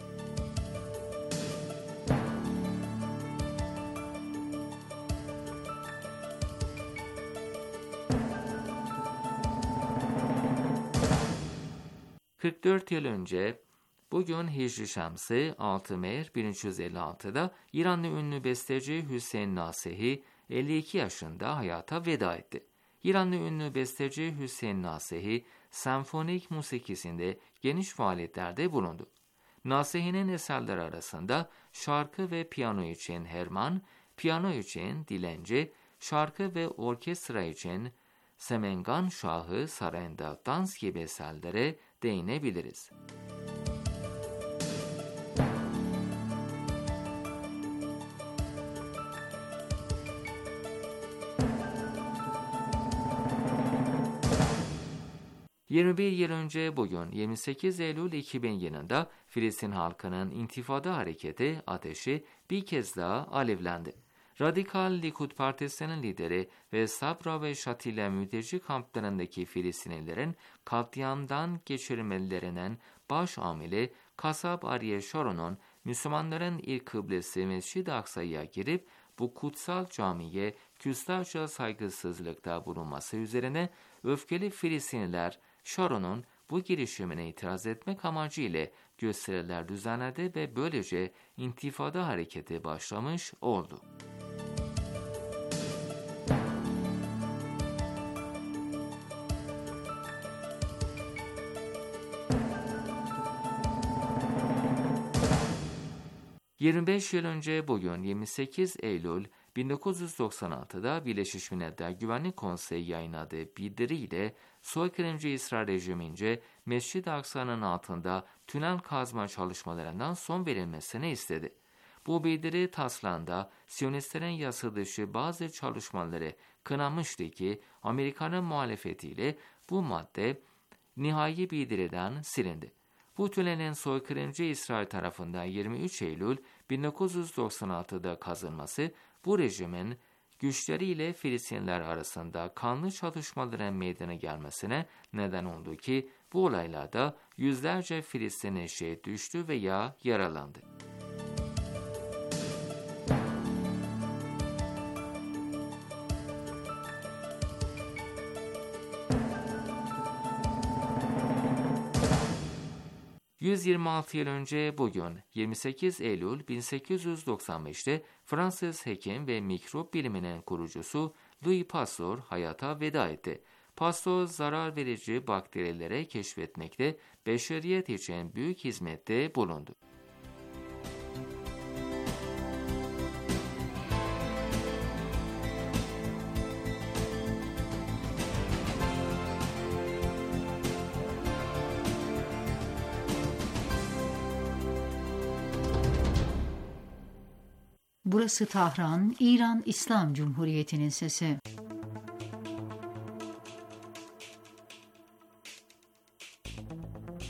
...44 yıl önce bugün Hicri Şemsi 6 Mer 1356'da İranlı ünlü besteci Hüseyin Nasehi 52 yaşında hayata veda etti. İranlı ünlü besteci Hüseyin Nasehi senfonik musikisinde geniş faaliyetlerde bulundu. Nasehi'nin eserleri arasında şarkı ve piyano için Herman, piyano için Dilenci, şarkı ve orkestra için Semengan Şahı Sarayında Dans gibi eserlere değinebiliriz. ...21 yıl önce bugün 28 Eylül 2000 yılında Filistin halkının intifada hareketi ateşi bir kez daha alevlendi. Radikal Likud Partisi'nin lideri ve Sabra ve Şatile mülteci kamplarındaki Filistinlilerin katliamdan geçirilmelerinin baş amili kasap Ariel Sharon'un Müslümanların ilk kıblesi Mescid-i Aksa'ya girip bu kutsal camiye küstahça saygısızlıkta bulunması üzerine öfkeli Filistinliler Sharon'un bu girişimine itiraz etmek amacıyla gösteriler düzenledi ve böylece intifada hareketi başlamış oldu. ...25 yıl önce bugün 28 Eylül 1996'da Birleşmiş Milletler Güvenlik Konseyi yayınladığı bildiriyle soykırımcı İsrail rejimince Mescid-i Aksa'nın altında tünel kazma çalışmalarından son verilmesini istedi. Bu bildiri taslağında Siyonistlerin yasa dışı bazı çalışmaları kınamıştı ki Amerika'nın muhalefetiyle bu madde nihai bildiriden silindi. Bu tünelin soykırımcı İsrail tarafından 23 Eylül 1996'da kazılması bu rejimin güçleriyle Filistinliler arasında kanlı çatışmaların meydana gelmesine neden oldu ki bu olaylarda yüzlerce Filistinli şehit düştü veya yaralandı. ...126 yıl önce bugün 28 Eylül 1895'te Fransız hekim ve mikrop biliminin kurucusu Louis Pasteur hayata veda etti. Pasteur zarar verici bakterilere keşfetmekte beşeriyet için büyük hizmette bulundu. Burası Tahran, İran İslam Cumhuriyeti'nin sesi.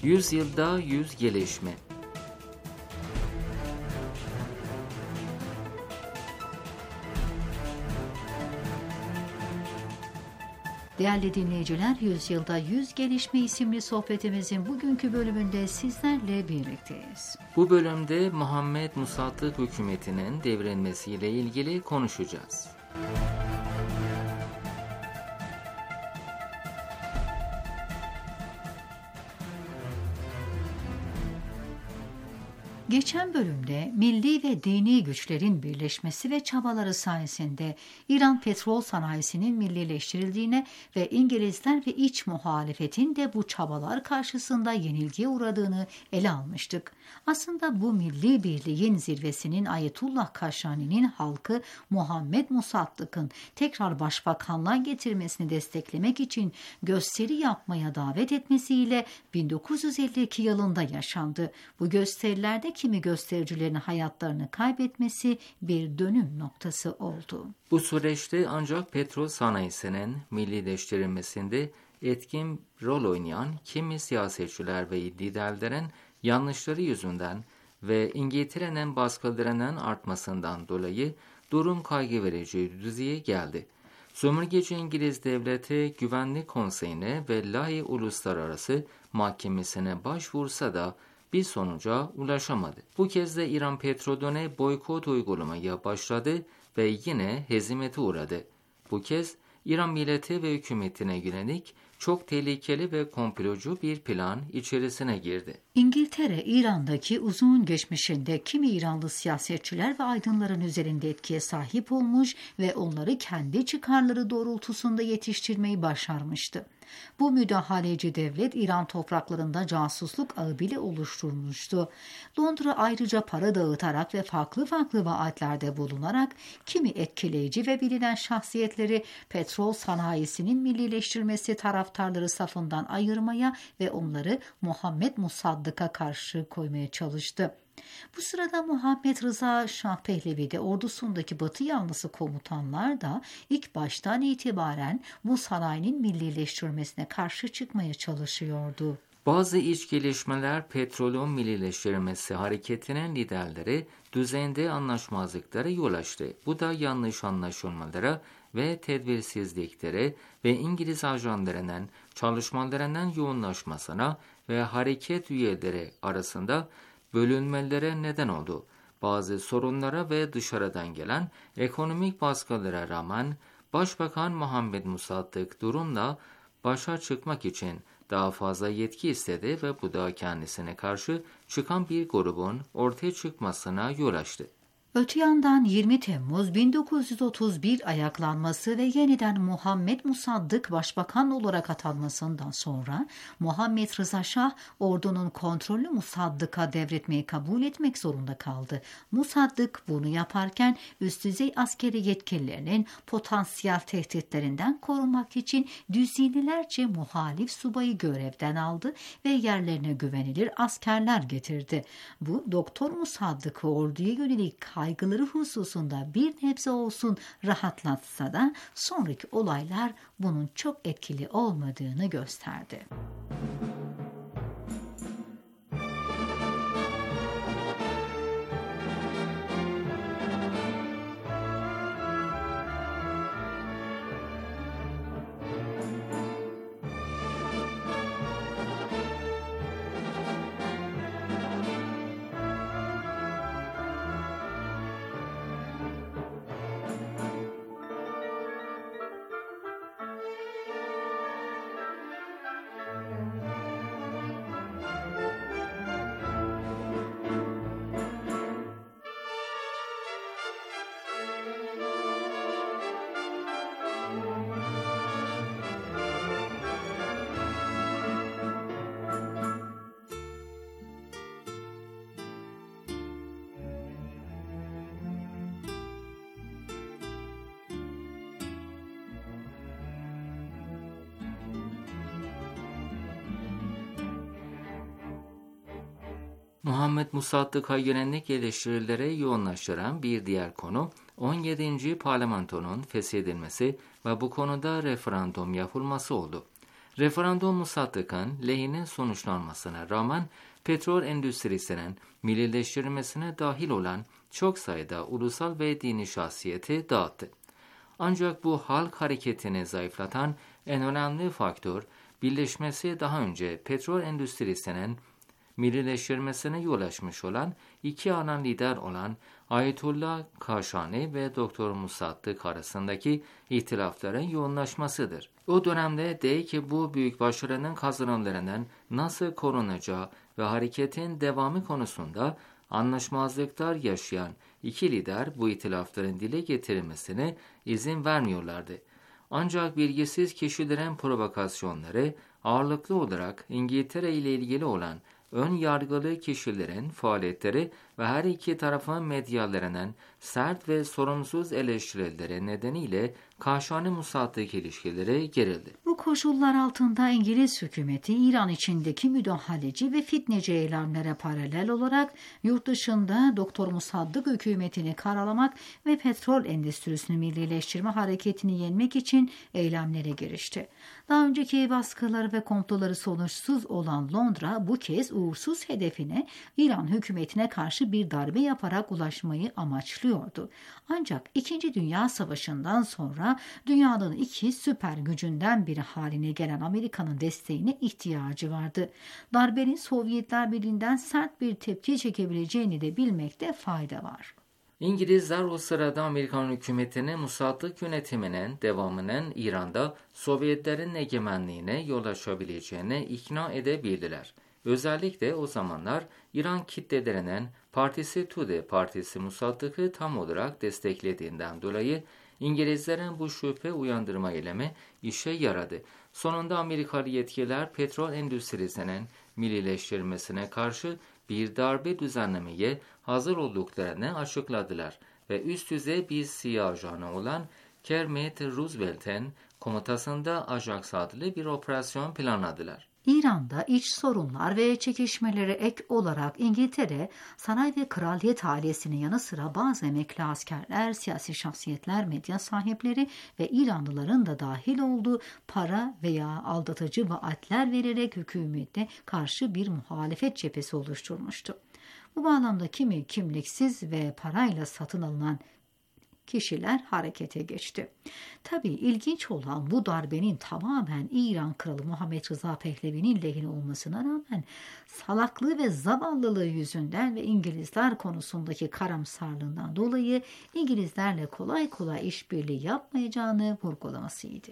100 yılda 100 gelişme. Değerli dinleyiciler, 100 yılda 100 gelişme isimli sohbetimizin bugünkü bölümünde sizlerle birlikteyiz. Bu bölümde Muhammed Musaddık hükümetinin devrilmesiyle ilgili konuşacağız. Geçen bölümde milli ve dini güçlerin birleşmesi ve çabaları sayesinde İran petrol sanayisinin millileştirildiğine ve İngilizler ve iç muhalefetin de bu çabalar karşısında yenilgiye uğradığını ele almıştık. Aslında bu milli birliğin zirvesinin Ayetullah Kaşani'nin halkı Muhammed Musaddık'ın tekrar başbakanlığa getirmesini desteklemek için gösteri yapmaya davet etmesiyle 1952 yılında yaşandı. Bu gösterilerde kimi göstericilerin hayatlarını kaybetmesi bir dönüm noktası oldu. Bu süreçte ancak petrol sanayisinin millileştirilmesinde etkin rol oynayan kimi siyasetçiler ve liderlerin yanlışları yüzünden ve İngiltere'nin baskılarının artmasından dolayı durum kaygı verici düzeye geldi. Sömürgeci İngiliz devleti Güvenlik Konseyi'ne ve Lahey Uluslararası Mahkemesi'ne başvursa da bir sonuca ulaşamadı. Bu kez de İran petrolüne boykot uygulamaya başladı ve yine hezimete uğradı. Bu kez İran milleti ve hükümetine yönelik çok tehlikeli ve komplocu bir plan içerisine girdi. İngiltere, İran'daki uzun geçmişinde kimi İranlı siyasetçiler ve aydınların üzerinde etkiye sahip olmuş ve onları kendi çıkarları doğrultusunda yetiştirmeyi başarmıştı. Bu müdahaleci devlet İran topraklarında casusluk ağı bile oluşturmuştu. Londra ayrıca para dağıtarak ve farklı vaatlerde bulunarak kimi etkileyici ve bilinen şahsiyetleri petrol sanayisinin millileştirilmesi taraftarları safından ayırmaya ve onları Muhammed Musaddık'a karşı koymaya çalıştı. Bu sırada Muhammed Rıza Şah Pehlevi de ordusundaki Batı yanlısı komutanlar da ilk baştan itibaren bu sanayinin millileştirilmesine karşı çıkmaya çalışıyordu. Bazı iç gelişmeler petrolün millileştirilmesi hareketinin liderleri düzeyinde anlaşmazlıklara yol açtı. Bu da yanlış anlaşılmalara ve tedbirsizliklere ve İngiliz ajanlarının çalışmalarının yoğunlaşmasına ve hareket üyeleri arasında bölünmelere neden oldu. Bazı sorunlara ve dışarıdan gelen ekonomik baskılara rağmen Başbakan Muhammed Musaddık durumla başa çıkmak için daha fazla yetki istedi ve bu da kendisine karşı çıkan bir grubun ortaya çıkmasına yol açtı. Öte yandan 20 Temmuz 1931 ayaklanması ve yeniden Muhammed Musaddık başbakan olarak atanmasından sonra Muhammed Rıza Şah ordunun kontrolü Musaddık'a devretmeyi kabul etmek zorunda kaldı. Musaddık bunu yaparken üst düzey askeri yetkililerinin potansiyel tehditlerinden korunmak için düzinelerce muhalif subayı görevden aldı ve yerlerine güvenilir askerler getirdi. Bu Doktor Musaddık'ı orduya yönelik kaygıları hususunda bir nebze olsun rahatlatsa da sonraki olaylar bunun çok etkili olmadığını gösterdi. Muhammed Musaddık'a yönelik eleştirilere yoğunlaştıran bir diğer konu 17. parlamentonun feshedilmesi ve bu konuda referandum yapılması oldu. Referandum Musaddık'ın lehine sonuçlanmasına rağmen petrol endüstrisinin millileştirilmesine dahil olan çok sayıda ulusal ve dini şahsiyeti dağıttı. Ancak bu halk hareketini zayıflatan en önemli faktör, birleşmesi daha önce petrol endüstrisinin millileştirmesine yol açmış olan iki ana lider olan Ayetullah Kaşani ve Doktor Musaddık arasındaki ihtilafların yoğunlaşmasıdır. O dönemde de ki bu büyük başarının kazanımlarının nasıl korunacağı ve hareketin devamı konusunda anlaşmazlıklar yaşayan iki lider bu ihtilafların dile getirilmesine izin vermiyorlardı. Ancak bilgisiz kişilerin provokasyonları ağırlıklı olarak İngiltere ile ilgili olan ön yargılı kişilerin faaliyetleri ve her iki tarafın medyalarının sert ve sorumsuz eleştirileri nedeniyle Kaşani-Musaddık ilişkileri gerildi. Bu koşullar altında İngiliz hükümeti İran içindeki müdahaleci ve fitneci eylemlere paralel olarak yurt dışında Doktor Musaddık hükümetini karalamak ve petrol endüstrisini millileştirme hareketini yenmek için eylemlere girişti. Daha önceki baskıları ve komploları sonuçsuz olan Londra bu kez uğursuz hedefine İran hükümetine karşı bir darbe yaparak ulaşmayı amaçlıyordu. Ancak 2. Dünya Savaşı'ndan sonra dünyanın iki süper gücünden biri haline gelen Amerika'nın desteğine ihtiyacı vardı. Darbenin Sovyetler Birliği'nden sert bir tepki çekebileceğini de bilmekte fayda var. İngilizler o sırada Amerikan hükümetinin Musaddık yönetiminin devamının İran'da Sovyetlerin egemenliğine yol açabileceğine ikna edebildiler. Özellikle o zamanlar İran kitlelerinin partisi Tudeh Partisi Musaddık'ı tam olarak desteklediğinden dolayı İngilizlerin bu şüphe uyandırma eylemi işe yaradı. Sonunda Amerikalı yetkililer petrol endüstrisinin millileştirilmesine karşı bir darbe düzenlemeye hazır olduklarını açıkladılar ve üst düzey bir CIA ajanı olan Kermit Roosevelt'in komutasında Ajax adlı bir operasyon planladılar. İran'da iç sorunlar ve çekişmelere ek olarak İngiltere, saray ve kraliyet ailesinin yanı sıra bazı emekli askerler, siyasi şahsiyetler, medya sahipleri ve İranlıların da dahil olduğu para veya aldatıcı vaatler vererek hükümete karşı bir muhalefet cephesi oluşturmuştu. Bu bağlamda kimi kimliksiz ve parayla satın alınan kişiler harekete geçti. Tabii ilginç olan bu darbenin tamamen İran Kralı Muhammed Rıza Pehlevi'nin lehine olmasına rağmen salaklığı ve zavallılığı yüzünden ve İngilizler konusundaki karamsarlığından dolayı İngilizlerle kolay kolay işbirliği yapmayacağını vurgulamasıydı.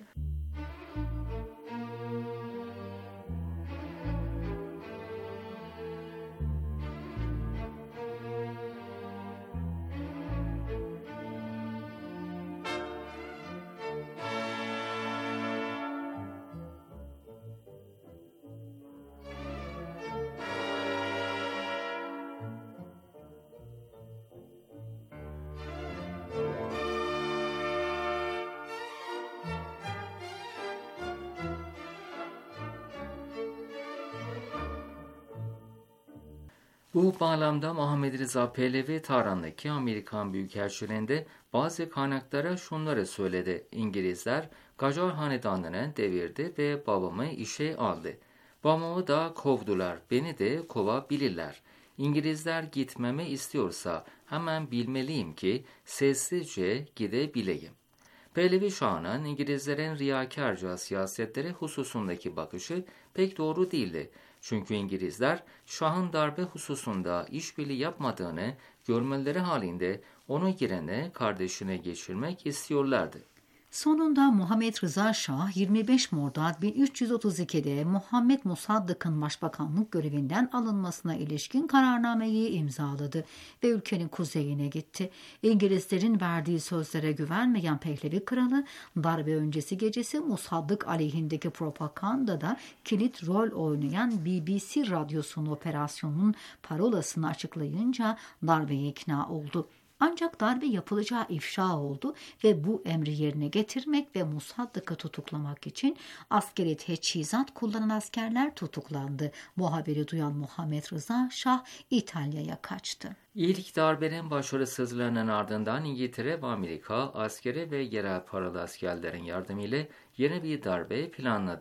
Bu bağlamda Muhammed Rıza Pehlevi Tahran'daki Amerikan Büyükelçiliğinde bazı kaynaklara şunları söyledi. İngilizler Qacar hanedanını devirdi ve babamı işe aldı. Babamı da kovdular, beni de kovabilirler. İngilizler gitmemi istiyorsa hemen bilmeliyim ki sessizce gidebileyim. Pehlevi Şah'ın İngilizlerin riyakarca siyasetleri hususundaki bakışı pek doğru değildi. Çünkü İngilizler Şah'ın darbe hususunda işbirliği yapmadığını görmeleri halinde onu yerine kardeşine geçirmek istiyorlardı. Sonunda Muhammed Rıza Şah 25 Mordad 1332'de Muhammed Musaddık'ın başbakanlık görevinden alınmasına ilişkin kararnameyi imzaladı ve ülkenin kuzeyine gitti. İngilizlerin verdiği sözlere güvenmeyen Pehlevi kralı darbe öncesi gecesi Musaddık aleyhindeki propagandada kilit rol oynayan BBC radyosunun operasyonun parolasını açıklayınca darbeye ikna oldu. Ancak darbe yapılacağı ifşa oldu ve bu emri yerine getirmek ve Musaddık'ı tutuklamak için askeri teçhizat kullanan askerler tutuklandı. Bu haberi duyan Muhammed Rıza Şah İtalya'ya kaçtı. İlk darbenin başarısızlığının ardından İngiltere ve Amerika askeri ve yerel paralı askerlerin yardımıyla yeni bir darbe planladı.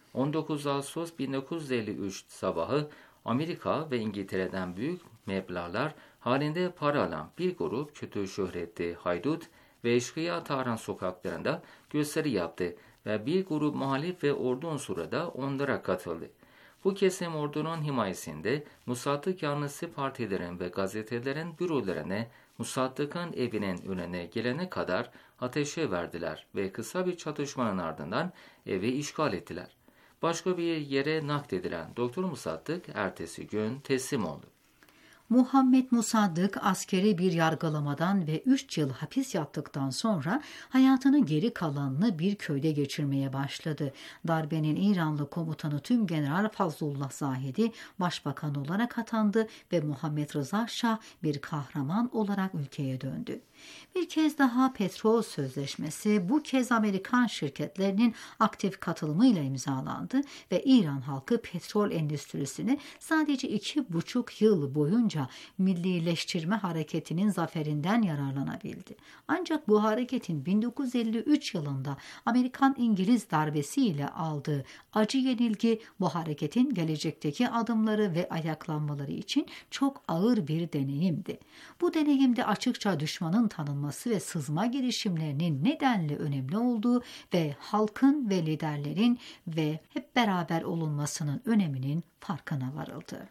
19 Ağustos 1953 sabahı Amerika ve İngiltere'den büyük meblağlar halinde para alan bir grup kötü şöhretli haydut ve eşkıya Tahran sokaklarında gösteri yaptı ve bir grup muhalif ve ordu unsuru da onlara katıldı. Bu kesim ordunun himayesinde Musaddık yanlısı partilerin ve gazetelerin bürolarına Musaddık'ın evinin önüne gelene kadar ateşe verdiler ve kısa bir çatışmanın ardından evi işgal ettiler. Başka bir yere nakledilen Doktor Musaddık ertesi gün teslim oldu. Muhammed Musaddık askeri bir yargılamadan ve 3 yıl hapis yattıktan sonra hayatının geri kalanını bir köyde geçirmeye başladı. Darbenin İranlı komutanı Tümgeneral Fazlullah Zahedi başbakan olarak atandı ve Muhammed Rıza Şah bir kahraman olarak ülkeye döndü. Bir kez daha petrol sözleşmesi bu kez Amerikan şirketlerinin aktif katılımıyla imzalandı ve İran halkı petrol endüstrisini sadece 2,5 yıl boyunca millileştirme hareketinin zaferinden yararlanabildi. Ancak bu hareketin 1953 yılında Amerikan-İngiliz darbesiyle aldığı acı yenilgi bu hareketin gelecekteki adımları ve ayaklanmaları için çok ağır bir deneyimdi. Bu deneyimde açıkça düşmanın tanınması ve sızma girişimlerinin nedenle önemli olduğu ve halkın ve liderlerin ve hep beraber olunmasının öneminin farkına varıldı.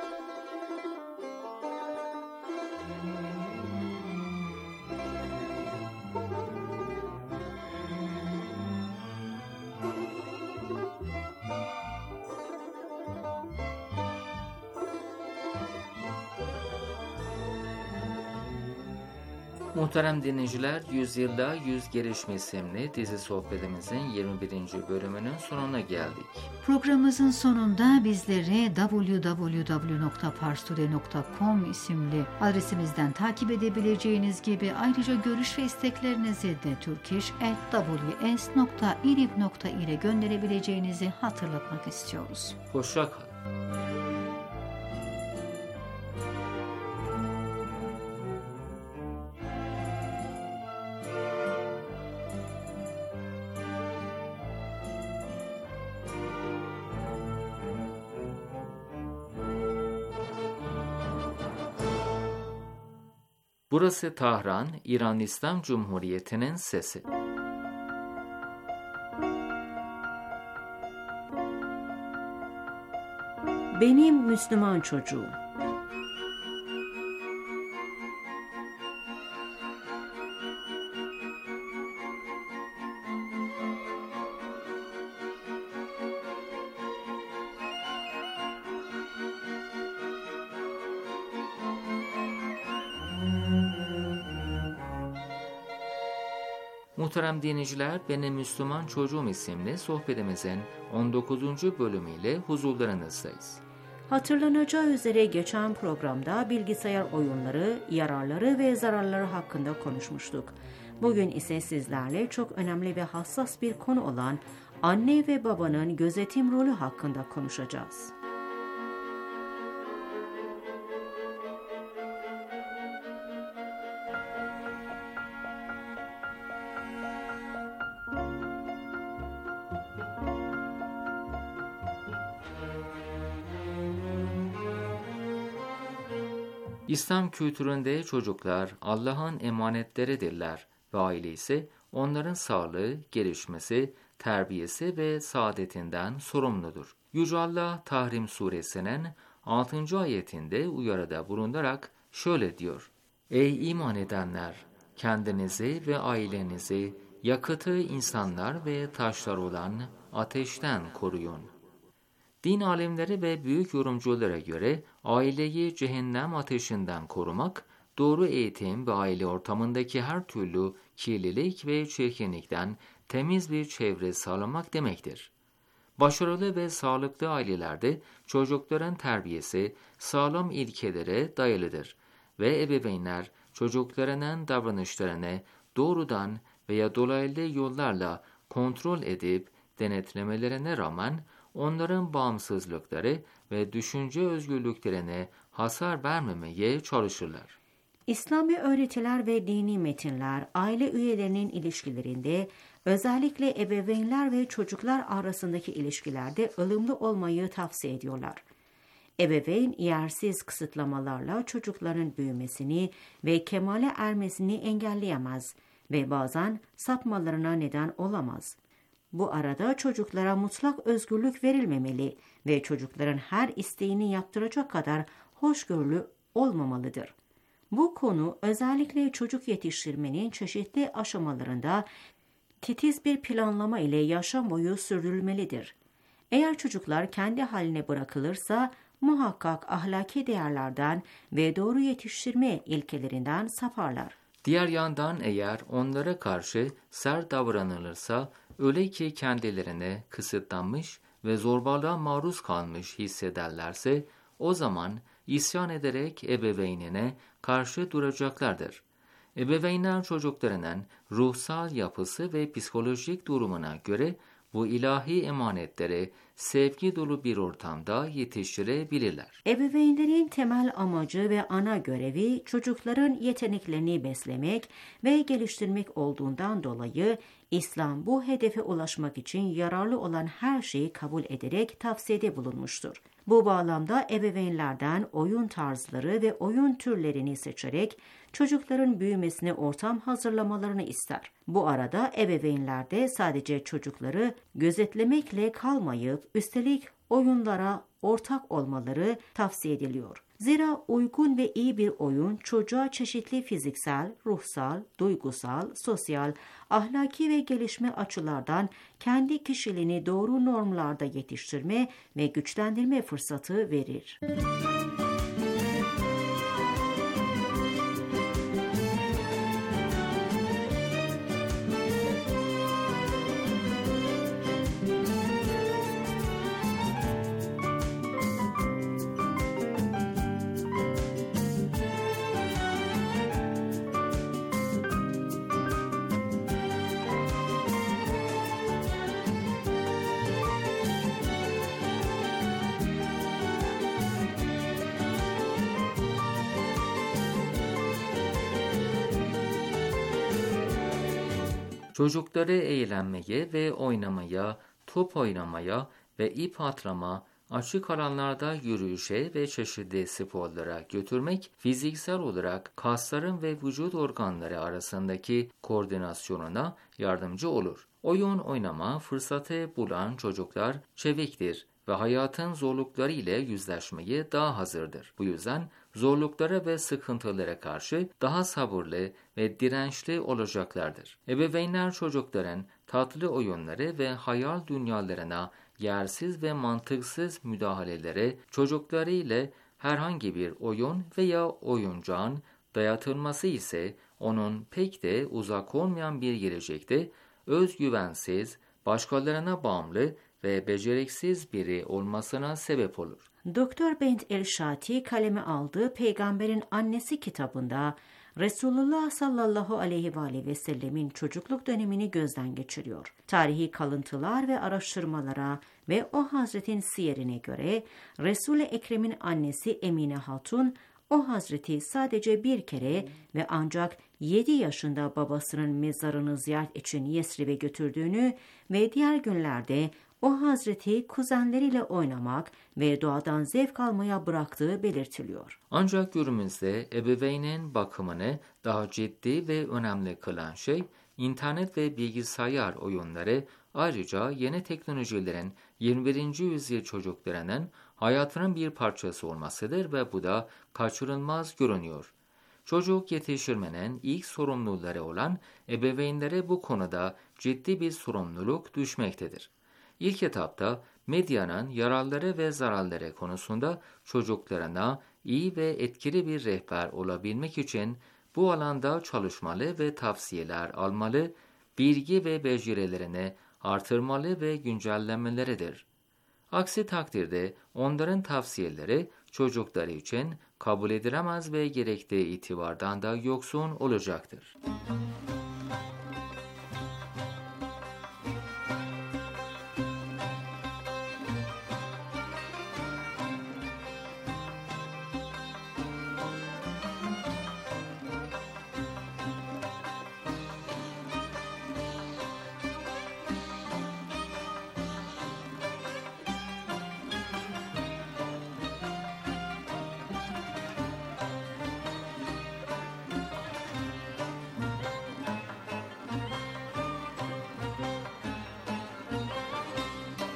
Muhterem dinleyiciler, Yüzyılda Yüz Gelişme isimli dizi sohbetimizin 21. bölümünün sonuna geldik. Programımızın sonunda bizleri www.parstoday.com isimli adresimizden takip edebileceğiniz gibi ayrıca görüş ve isteklerinizi de turkish@ws.irib.ile gönderebileceğinizi hatırlatmak istiyoruz. Hoşça kalın. Burası Tahran, İran İslam Cumhuriyeti'nin sesi. Benim Müslüman çocuğum. Muhterem dinleyiciler, Benim Müslüman Çocuğum isimli sohbetimizin 19. bölümüyle huzurlarınızdayız. Hatırlanacağı üzere geçen programda bilgisayar oyunları, yararları ve zararları hakkında konuşmuştuk. Bugün ise sizlerle çok önemli ve hassas bir konu olan anne ve babanın gözetim rolü hakkında konuşacağız. İslam kültüründe çocuklar Allah'ın emanetleridirler ve aile ise onların sağlığı, gelişmesi, terbiyesi ve saadetinden sorumludur. Yüce Allah Tahrim suresinin 6. ayetinde uyarıda bulunarak şöyle diyor: Ey iman edenler! Kendinizi ve ailenizi yakıtı insanlar ve taşlar olan ateşten koruyun. Din alimleri ve büyük yorumculara göre aileyi cehennem ateşinden korumak, doğru eğitim ve aile ortamındaki her türlü kirlilik ve çirkinlikten temiz bir çevre sağlamak demektir. Başarılı ve sağlıklı ailelerde çocukların terbiyesi sağlam ilkelere dayalıdır ve ebeveynler çocuklarının davranışlarını doğrudan veya dolaylı yollarla kontrol edip denetlemelerine rağmen onların bağımsızlıkları ve düşünce özgürlüklerine hasar vermemeye çalışırlar. İslami öğretiler ve dini metinler aile üyelerinin ilişkilerinde Özellikle ebeveynler ve çocuklar arasındaki ilişkilerde ılımlı olmayı tavsiye ediyorlar. Ebeveyn yersiz kısıtlamalarla çocukların büyümesini ve kemale ermesini engelleyemez ve bazen sapmalarına neden olamaz. Bu arada çocuklara mutlak özgürlük verilmemeli ve çocukların her isteğini yaptıracak kadar hoşgörülü olmamalıdır. Bu konu özellikle çocuk yetiştirmenin çeşitli aşamalarında titiz bir planlama ile yaşam boyu sürdürülmelidir. Eğer çocuklar kendi haline bırakılırsa muhakkak ahlaki değerlerden ve doğru yetiştirme ilkelerinden saparlar. Diğer yandan eğer onlara karşı sert davranılırsa, öyle ki kendilerine kısıtlanmış ve zorbalığa maruz kalmış hissederlerse, o zaman isyan ederek ebeveynine karşı duracaklardır. Ebeveynler çocuklarının ruhsal yapısı ve psikolojik durumuna göre bu ilahi emanetleri sevgi dolu bir ortamda yetiştirebilirler. Ebeveynlerin temel amacı ve ana görevi çocukların yeteneklerini beslemek ve geliştirmek olduğundan dolayı İslam bu hedefe ulaşmak için yararlı olan her şeyi kabul ederek tavsiyede bulunmuştur. Bu bağlamda ebeveynlerden oyun tarzları ve oyun türlerini seçerek çocukların büyümesine ortam hazırlamalarını ister. Bu arada ebeveynler de sadece çocukları gözetlemekle kalmayıp üstelik oyunlara ortak olmaları tavsiye ediliyor. Zira uygun ve iyi bir oyun çocuğa çeşitli fiziksel, ruhsal, duygusal, sosyal, ahlaki ve gelişme açılardan kendi kişiliğini doğru normlarda yetiştirme ve güçlendirme fırsatı verir. Çocukları eğlenmeye ve oynamaya, top oynamaya ve ip atlama, açık alanlarda yürüyüşe ve çeşitli sporlara götürmek, fiziksel olarak kasların ve vücut organları arasındaki koordinasyonuna yardımcı olur. Oyun oynama fırsatı bulan çocuklar çeviktir ve hayatın zorlukları ile yüzleşmeye daha hazırdır. Bu yüzden zorluklara ve sıkıntılara karşı daha sabırlı ve dirençli olacaklardır. Ebeveynler çocukların tatlı oyunları ve hayal dünyalarına yersiz ve mantıksız müdahalelere çocukları ile herhangi bir oyun veya oyuncağın dayatılması ise onun pek de uzak olmayan bir gelecekte özgüvensiz, başkalarına bağımlı ve beceriksiz biri olmasına sebep olur. Dr. Bent Elşati kaleme aldığı Peygamberin Annesi kitabında Resulullah sallallahu aleyhi ve sellemin çocukluk dönemini gözden geçiriyor. Tarihi kalıntılar ve araştırmalara ve o Hazretin siyerine göre Resul-i Ekrem'in annesi Emine Hatun, o Hazreti sadece bir kere ve ancak 7 yaşında babasının mezarını ziyaret için Yesrib'e götürdüğünü ve diğer günlerde o Hazreti kuzenleriyle oynamak ve doğadan zevk almaya bıraktığı belirtiliyor. Ancak günümüzde ebeveynin bakımını daha ciddi ve önemli kılan şey, internet ve bilgisayar oyunları, ayrıca yeni teknolojilerin 21. yüzyıl çocuklarının hayatının bir parçası olmasıdır ve bu da kaçırılmaz görünüyor. Çocuk yetiştirmenin ilk sorumluları olan ebeveynlere bu konuda ciddi bir sorumluluk düşmektedir. İlk etapta medyanın yararları ve zararları konusunda çocuklarına iyi ve etkili bir rehber olabilmek için bu alanda çalışmalı ve tavsiyeler almalı, bilgi ve becerilerini artırmalı ve güncellemeleridir. Aksi takdirde onların tavsiyeleri çocukları için kabul edilemez ve gerektiği itibardan da yoksun olacaktır.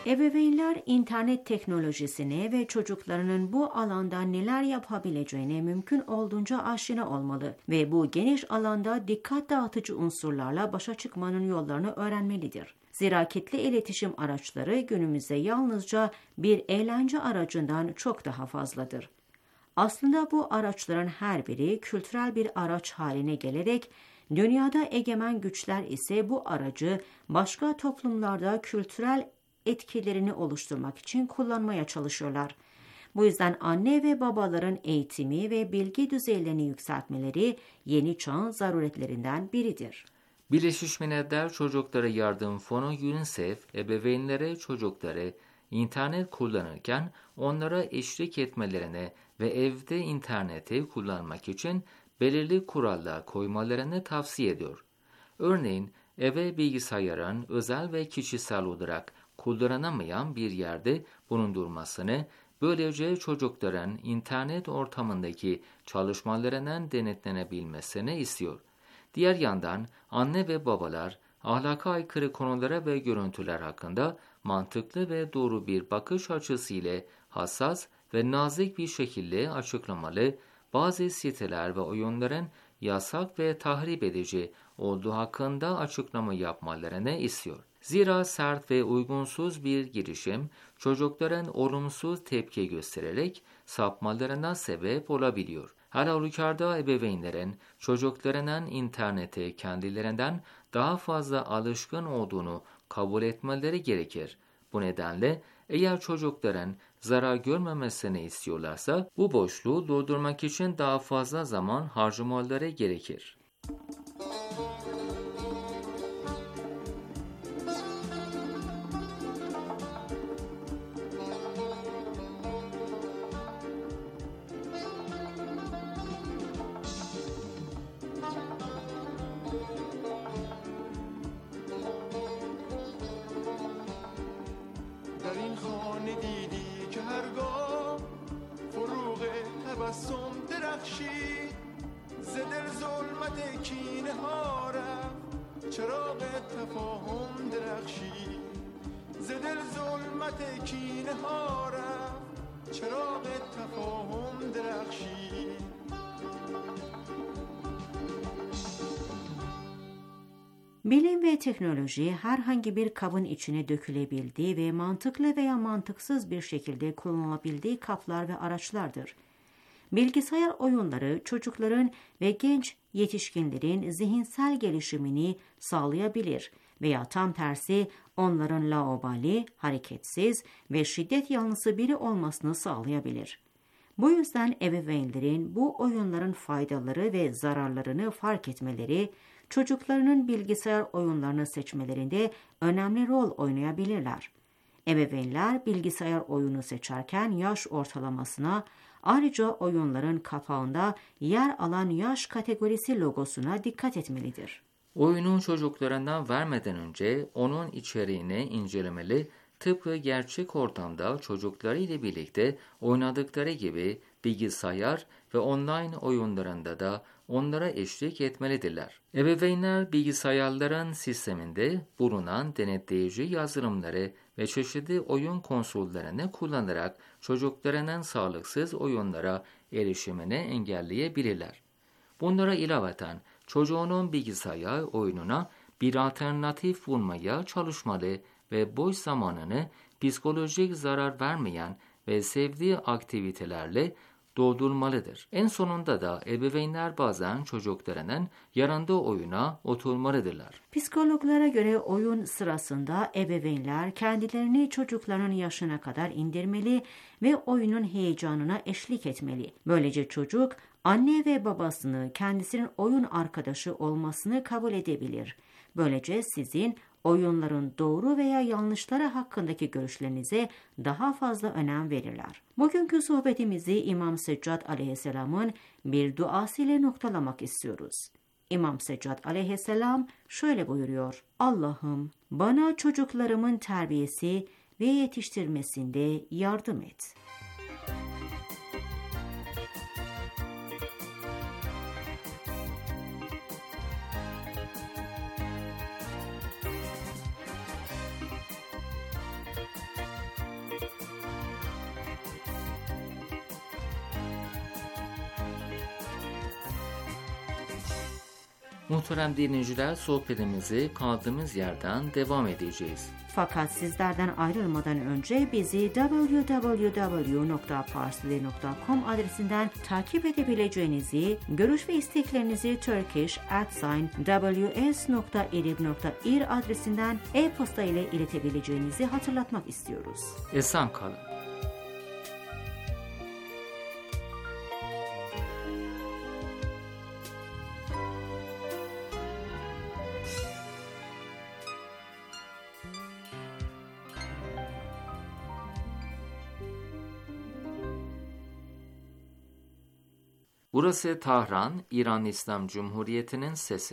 Ebeveynler internet teknolojisine ve çocuklarının bu alanda neler yapabileceğine mümkün olduğunca aşina olmalı ve bu geniş alanda dikkat dağıtıcı unsurlarla başa çıkmanın yollarını öğrenmelidir. Zira kitle iletişim araçları günümüzde yalnızca bir eğlence aracından çok daha fazladır. Aslında bu araçların her biri kültürel bir araç haline gelerek, dünyada egemen güçler ise bu aracı başka toplumlarda kültürel etkilerini oluşturmak için kullanmaya çalışıyorlar. Bu yüzden anne ve babaların eğitimi ve bilgi düzeylerini yükseltmeleri yeni çağın zaruretlerinden biridir. Birleşmiş Milletler Çocuklara Yardım Fonu UNICEF, ebeveynlere çocukları internet kullanırken onlara eşlik etmelerine ve evde interneti kullanmak için belirli kurallar koymalarını tavsiye ediyor. Örneğin eve bilgisayarın özel ve kişisel olarak kullanılamayan bir yerde bulundurmasını, böylece çocukların internet ortamındaki çalışmalarının denetlenebilmesini istiyor. Diğer yandan anne ve babalar ahlaka aykırı konulara ve görüntüler hakkında mantıklı ve doğru bir bakış açısıyla hassas ve nazik bir şekilde açıklamalı, bazı siteler ve oyunların yasak ve tahrip edici olduğu hakkında açıklama yapmalarını istiyor. Zira sert ve uygunsuz bir girişim çocukların olumsuz tepki göstererek sapmalarına sebep olabiliyor. Her halükarda ebeveynlerin çocuklarının internete kendilerinden daha fazla alışkın olduğunu kabul etmeleri gerekir. Bu nedenle eğer çocukların zarar görmemesini istiyorlarsa bu boşluğu doldurmak için daha fazla zaman harcamaları gerekir. در این خانه دیدی که هرگاه فروغ تبسم درخشید ز دل ظلمت کینه ها رفت چراغ تفاهم درخشید ز دل ظلمت کینه ها رفت چراغ تفاهم درخشید. Bilim ve teknoloji herhangi bir kabın içine dökülebildiği ve mantıklı veya mantıksız bir şekilde kullanılabildiği kaplar ve araçlardır. Bilgisayar oyunları çocukların ve genç yetişkinlerin zihinsel gelişimini sağlayabilir veya tam tersi onların laubali, hareketsiz ve şiddet yanlısı biri olmasını sağlayabilir. Bu yüzden ebeveynlerin bu oyunların faydaları ve zararlarını fark etmeleri, çocuklarının bilgisayar oyunlarını seçmelerinde önemli rol oynayabilirler. Ebeveynler bilgisayar oyunu seçerken yaş ortalamasına, ayrıca oyunların kapağında yer alan yaş kategorisi logosuna dikkat etmelidir. Oyunu çocuklarından vermeden önce onun içeriğini incelemeli, tıpkı gerçek ortamda çocuklarıyla birlikte oynadıkları gibi bilgisayar ve online oyunlarında da onlara eşlik etmelidirler. Ebeveynler bilgisayarların sisteminde bulunan denetleyici yazılımları ve çeşitli oyun konsollarını kullanarak çocuklarının sağlıksız oyunlara erişimini engelleyebilirler. Bunlara ilaveten çocuğunun bilgisayar oyununa bir alternatif bulmaya çalışmalı ve boş zamanını psikolojik zarar vermeyen ve sevdiği aktivitelerle doldurmalıdır. En sonunda da ebeveynler bazen çocuklarının yanında oyuna oturmalıdırlar. Psikologlara göre oyun sırasında ebeveynler kendilerini çocukların yaşına kadar indirmeli ve oyunun heyecanına eşlik etmeli. Böylece çocuk anne ve babasını kendisinin oyun arkadaşı olmasını kabul edebilir. Böylece sizin oyunların doğru veya yanlışları hakkındaki görüşlerinize daha fazla önem verirler. Bugünkü sohbetimizi İmam Seccad Aleyhisselam'ın bir duası ile noktalamak istiyoruz. İmam Seccad Aleyhisselam şöyle buyuruyor: Allah'ım bana çocuklarımın terbiyesi ve yetiştirmesinde yardım et. Muhterem dinleyiciler, sohbetimizi kaldığımız yerden devam edeceğiz. Fakat sizlerden ayrılmadan önce bizi www.parsley.com adresinden takip edebileceğinizi, görüş ve isteklerinizi turkish@ws.edib.ir adresinden e-posta ile iletebileceğinizi hatırlatmak istiyoruz. Esen kalın. Burası Tahran, İran İslam Cumhuriyeti'nin sesi.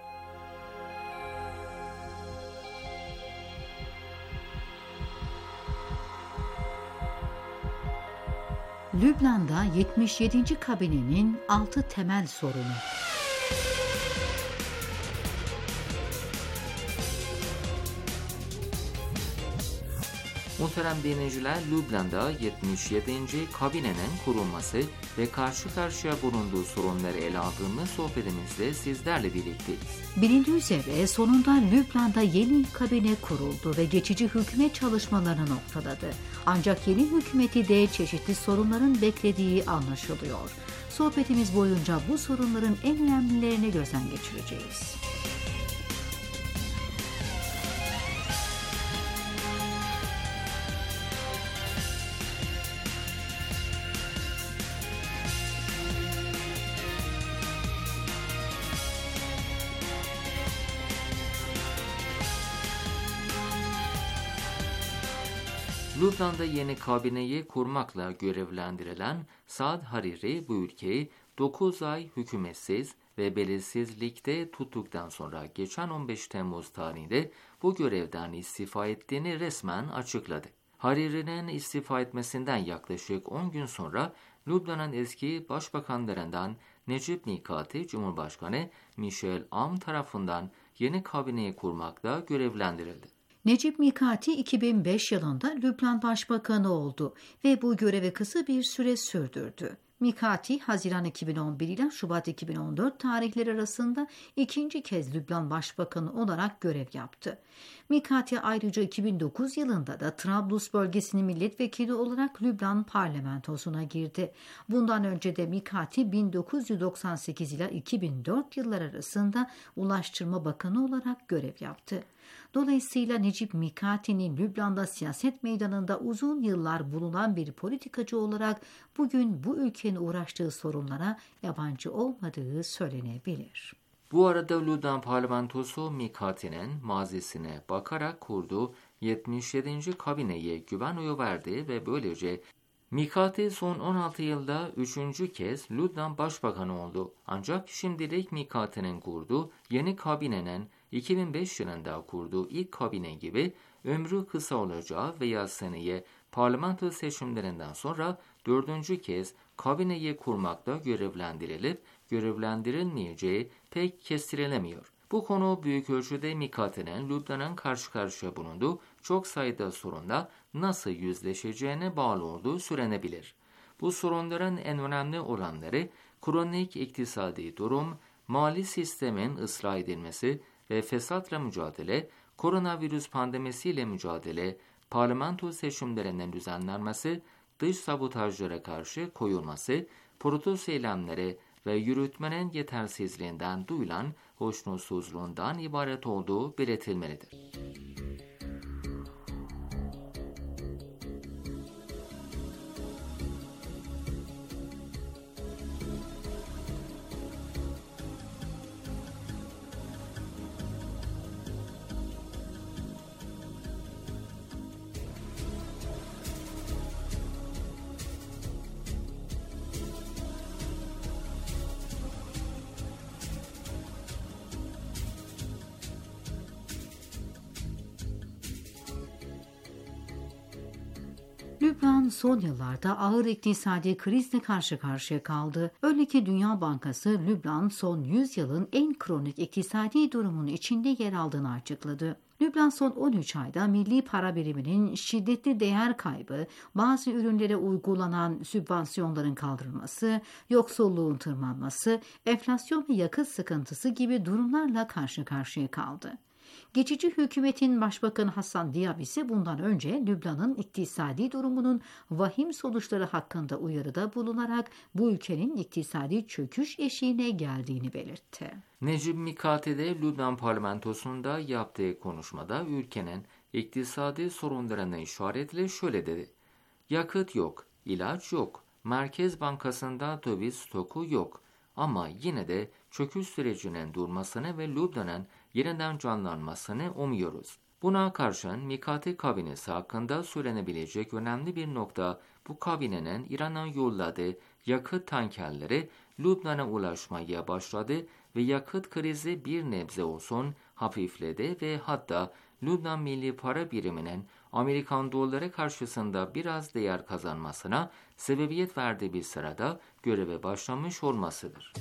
Lübnan'da 77. kabinenin 6 temel sorunu. Muhterem dinleyiciler, Lübnan'da 77. kabinenin kurulması ve karşı karşıya bulunduğu sorunları ele aldığımız sohbetimizde sizlerle birlikteyiz. Bilindiği üzere sonunda Lübnan'da yeni kabine kuruldu ve geçici hükümet çalışmalarını noktaladı. Ancak yeni hükümeti de çeşitli sorunların beklediği anlaşılıyor. Sohbetimiz boyunca bu sorunların en önemlilerini gözden geçireceğiz. Lübnan'da yeni kabineyi kurmakla görevlendirilen Saad Hariri bu ülkeyi 9 ay hükümetsiz ve belirsizlikte tuttuktan sonra geçen 15 Temmuz tarihinde bu görevden istifa ettiğini resmen açıkladı. Hariri'nin istifa etmesinden yaklaşık 10 gün sonra Lübnan'ın eski başbakanlarından Necip Mikati, Cumhurbaşkanı Michel Aoun tarafından yeni kabineyi kurmakla görevlendirildi. Necip Mikati 2005 yılında Lübnan Başbakanı oldu ve bu görevi kısa bir süre sürdürdü. Mikati, Haziran 2011 ile Şubat 2014 tarihleri arasında ikinci kez Lübnan Başbakanı olarak görev yaptı. Mikati ayrıca 2009 yılında da Trablus bölgesinin milletvekili olarak Lübnan parlamentosuna girdi. Bundan önce de Mikati 1998 ile 2004 yıllar arasında Ulaştırma Bakanı olarak görev yaptı. Dolayısıyla Necip Mikati'nin Lübnan'da siyaset meydanında uzun yıllar bulunan bir politikacı olarak bugün bu ülkenin uğraştığı sorunlara yabancı olmadığı söylenebilir. Bu arada Lübnan parlamentosu Mikati'nin mazisine bakarak kurduğu 77. kabineye güven oyu verdi ve böylece Mikati son 16 yılda 3. kez Lübnan Başbakanı oldu. Ancak şimdilik Mikati'nin kurduğu yeni kabinenin 2005 yılında kurduğu ilk kabine gibi ömrü kısa olacağı veya seneye parlamento seçimlerinden sonra 4. kez kabineyi kurmakla görevlendirilip görevlendirilmeyeceği pek kestirilemiyor. Bu konu büyük ölçüde Mikati'nin Lübnan'ın karşı karşıya bulunduğu çok sayıda sorunla nasıl yüzleşeceğine bağlı olduğu söylenebilir. Bu sorunların en önemli olanları kronik iktisadi durum, mali sistemin ıslah edilmesi ve fesatla mücadele, koronavirüs pandemisiyle mücadele, parlamento seçimlerinin düzenlenmesi, dış sabotajlara karşı koyulması, protesto eylemleri ve yürütmenin yetersizliğinden duyulan hoşnutsuzluğundan ibaret olduğu belirtilmelidir. Lübnan son yıllarda ağır iktisadi krizle karşı karşıya kaldı. Öyle ki Dünya Bankası Lübnan son 100 yılın en kronik iktisadi durumunun içinde yer aldığını açıkladı. Lübnan son 13 ayda milli para biriminin şiddetli değer kaybı, bazı ürünlere uygulanan sübvansiyonların kaldırılması, yoksulluğun tırmanması, enflasyon ve yakıt sıkıntısı gibi durumlarla karşı karşıya kaldı. Geçici hükümetin Başbakanı Hassan Diab ise bundan önce Lübnan'ın iktisadi durumunun vahim sonuçları hakkında uyarıda bulunarak bu ülkenin iktisadi çöküş eşiğine geldiğini belirtti. Necip Mikati de Lübnan parlamentosunda yaptığı konuşmada ülkenin iktisadi sorunlarına işaretle şöyle dedi. Yakıt yok, ilaç yok, Merkez Bankası'nda döviz stoku yok. Ama yine de çöküş sürecinin durmasını ve Lübnan'ın yeniden canlanmasını umuyoruz. Buna karşın Mikati kabinesi hakkında söylenebilecek önemli bir nokta bu kabinenin İran'a yolladığı yakıt tankerleri Lübnan'a ulaşmaya başladı ve yakıt krizi bir nebze olsun hafifledi ve hatta Lübnan milli para biriminin Amerikan doları karşısında biraz değer kazanmasına sebebiyet verdiği bir sırada göreve başlamış olmasıdır.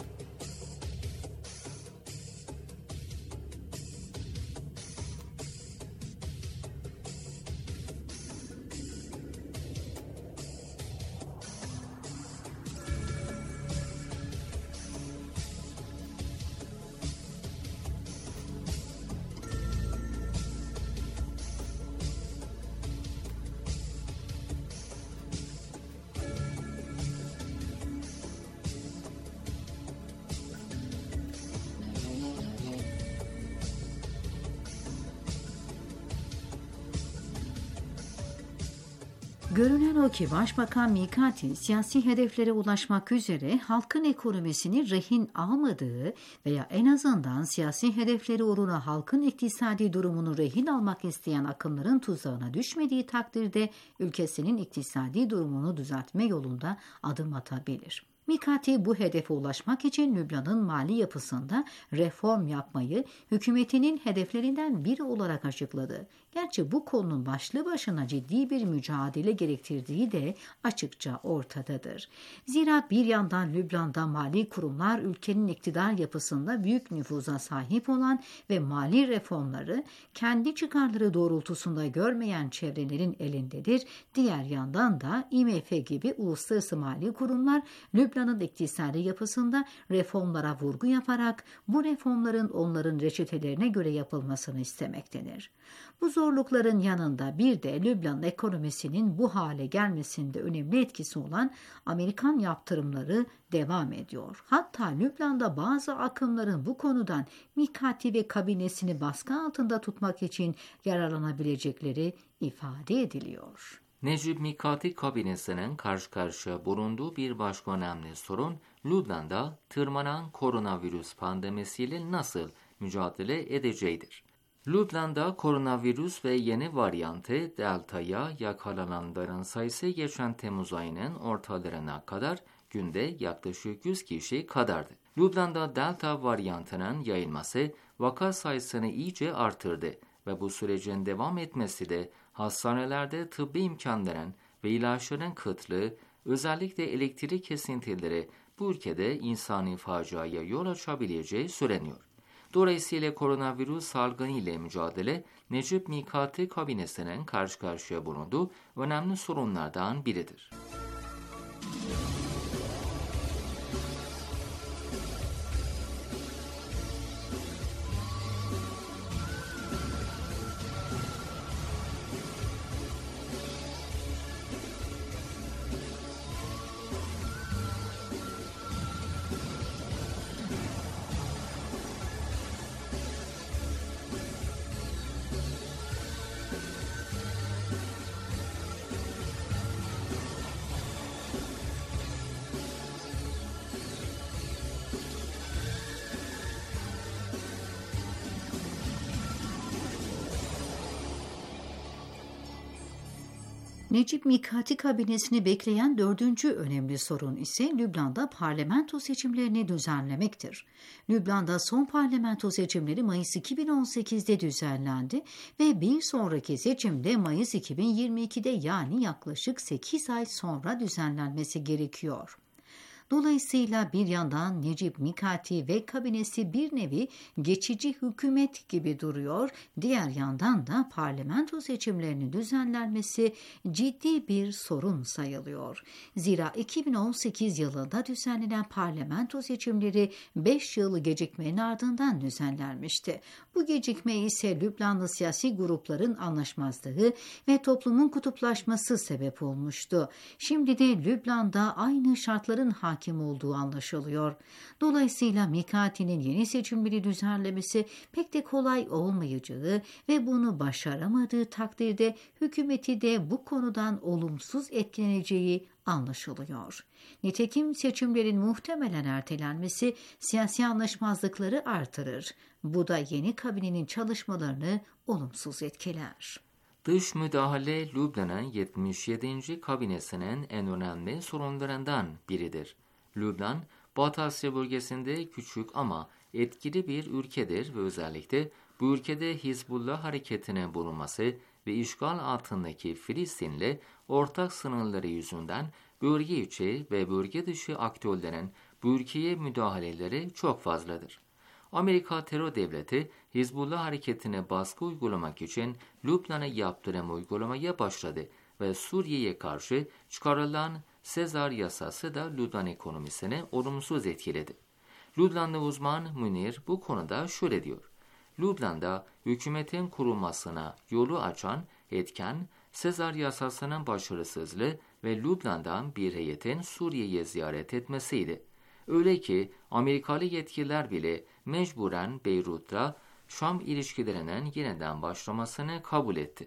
Görünen o ki Başbakan Mikati siyasi hedeflere ulaşmak üzere halkın ekonomisini rehin almadığı veya en azından siyasi hedefleri uğruna halkın iktisadi durumunu rehin almak isteyen akımların tuzağına düşmediği takdirde ülkesinin iktisadi durumunu düzeltme yolunda adım atabilir. Mikati bu hedefe ulaşmak için Lübnan'ın mali yapısında reform yapmayı hükümetinin hedeflerinden biri olarak açıkladı. Gerçi bu konunun başlı başına ciddi bir mücadele gerektirdiği de açıkça ortadadır. Zira bir yandan Lübnan'da mali kurumlar ülkenin iktidar yapısında büyük nüfuza sahip olan ve mali reformları kendi çıkarları doğrultusunda görmeyen çevrelerin elindedir. Diğer yandan da IMF gibi uluslararası mali kurumlar Lübnan'ın iktisadi yapısında reformlara vurgu yaparak bu reformların onların reçetelerine göre yapılmasını istemektedir. Bu zorlukların yanında bir de Lübnan ekonomisinin bu hale gelmesinde önemli etkisi olan Amerikan yaptırımları devam ediyor. Hatta Lübnan'da bazı akımların bu konudan Mikati ve kabinesini baskı altında tutmak için yararlanabilecekleri ifade ediliyor. Necip Mikati kabinesinin karşı karşıya bulunduğu bir başka önemli sorun, Lübnan'da tırmanan koronavirüs pandemisiyle nasıl mücadele edeceğidir. Lübnan'da koronavirüs ve yeni varyantı Delta'ya yakalananların sayısı geçen Temmuz ayının ortalarına kadar günde yaklaşık 100 kişi kadardı. Lübnan'da Delta varyantının yayılması vaka sayısını iyice artırdı ve bu sürecin devam etmesi de hastanelerde tıbbi imkanların ve ilaçların kıtlığı, özellikle elektrik kesintileri bu ülkede insani faciaya yol açabileceği söyleniyor. Dolayısıyla koronavirüs salgını ile mücadele Necip Mikati kabinesinin karşı karşıya bulunduğu önemli sorunlardan biridir. Necip Mikati kabinesini bekleyen dördüncü önemli sorun ise Lübnan'da parlamento seçimlerini düzenlemektir. Lübnan'da son parlamento seçimleri Mayıs 2018'de düzenlendi ve bir sonraki seçimde Mayıs 2022'de yani yaklaşık 8 ay sonra düzenlenmesi gerekiyor. Dolayısıyla bir yandan Necip Mikati ve kabinesi bir nevi geçici hükümet gibi duruyor, diğer yandan da parlamento seçimlerinin düzenlenmesi ciddi bir sorun sayılıyor. Zira 2018 yılında düzenlenen parlamento seçimleri 5 yıl gecikmenin ardından düzenlenmişti. Bu gecikme ise Lübnanlı siyasi grupların anlaşmazlığı ve toplumun kutuplaşması sebep olmuştu. Şimdi de Lübnan'da aynı şartların hakim olduğu anlaşılıyor. Dolayısıyla Mikati'nin yeni seçimleri düzenlemesi pek de kolay olmayacağı ve bunu başaramadığı takdirde hükümeti de bu konudan olumsuz etkileneceği anlaşılıyor. Nitekim seçimlerin muhtemelen ertelenmesi siyasi anlaşmazlıkları artırır. Bu da yeni kabinenin çalışmalarını olumsuz etkiler. Dış müdahale Lübnan'ın 77. kabinesinin en önemli sorunlarından biridir. Lübnan, Batı Asya bölgesinde küçük ama etkili bir ülkedir ve özellikle bu ülkede Hizbullah hareketinin bulunması ve işgal altındaki Filistin'le ortak sınırları yüzünden bölge içi ve bölge dışı aktörlerin bu ülkeye müdahaleleri çok fazladır. Amerika terör devleti Hizbullah hareketine baskı uygulamak için Lübnan'a yaptırım uygulamaya başladı ve Suriye'ye karşı çıkarılan Sezar yasası da Lübnan ekonomisini olumsuz etkiledi. Lübnanlı uzman Münir bu konuda şöyle diyor: Lübnan'da hükümetin kurulmasına yolu açan etken Sezar yasasının başarısızlığı ve Lübnan'dan bir heyetin Suriye'yi ziyaret etmesiydi. Öyle ki Amerikalı yetkililer bile mecburen Beyrut'ta Şam ilişkilerinin yeniden başlamasını kabul etti.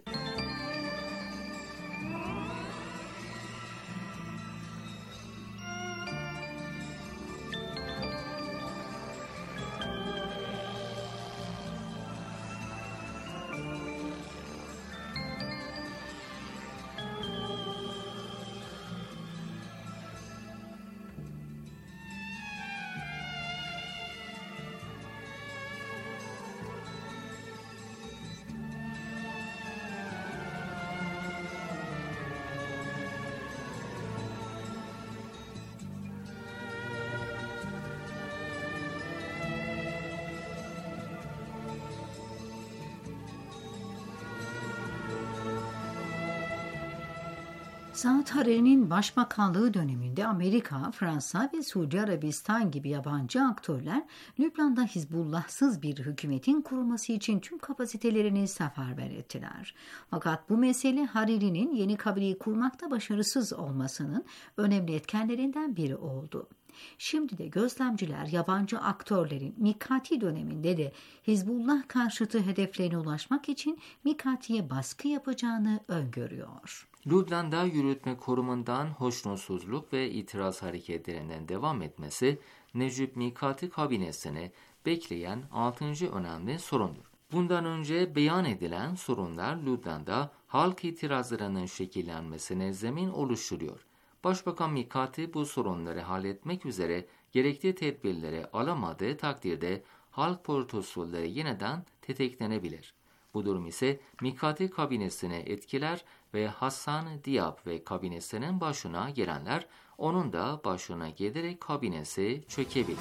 Saad Hariri'nin başbakanlığı döneminde Amerika, Fransa ve Suudi Arabistan gibi yabancı aktörler Lübnan'da Hizbullahsız bir hükümetin kurulması için tüm kapasitelerini seferber ettiler. Fakat bu mesele Hariri'nin yeni kabineyi kurmakta başarısız olmasının önemli etkenlerinden biri oldu. Şimdi de gözlemciler yabancı aktörlerin Mikati döneminde de Hizbullah karşıtı hedeflerine ulaşmak için Mikati'ye baskı yapacağını öngörüyor. Lübnan'da yürütme kurumundan hoşnutsuzluk ve itiraz hareketlerinden devam etmesi Necip Mikati kabinesini bekleyen 6. önemli sorundur. Bundan önce beyan edilen sorunlar Lübnan'da halk itirazlarının şekillenmesine zemin oluşturuyor. Başbakan Mikati bu sorunları halletmek üzere gerekli tedbirleri alamadığı takdirde halk protestoları yeniden tetiklenebilir. Bu durum ise Mikati kabinesini etkiler ve Hasan Diab ve kabinesinin başına gelenler onun da başına gelerek kabinesi çökebilir.